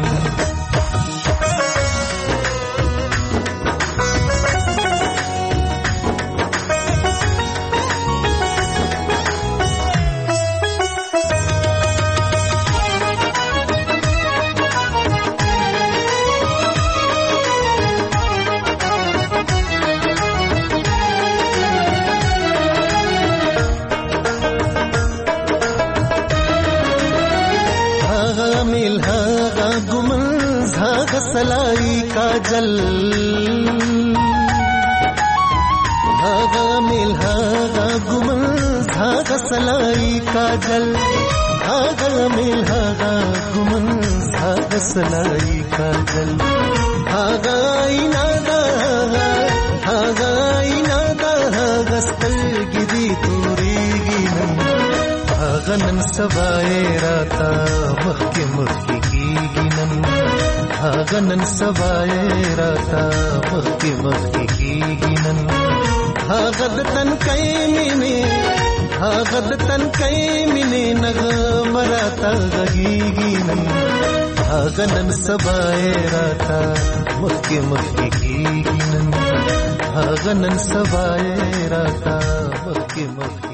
سلای کاجل هاغا میل هاغا گمنز هاغا سلای کاجل هاغا میل هاغا گمنز هاغا سلای کاجل هاغا اینا دا هاغا اینا دا هاغا سترګې دي تورېږي نن هاغا نن سبا یې راته مخکې مخکې کېږي نن هاغا نن سبا یې راته مخکې مخکې کېږي نن هاغا د تنکۍ مینې هاغا د تنکۍ مینې نغمه راته غږېږي نن هاغا نن سبا یې راته مخکې مخکې کېږي نن هاغا نن سبا یې راته مخکې مخکې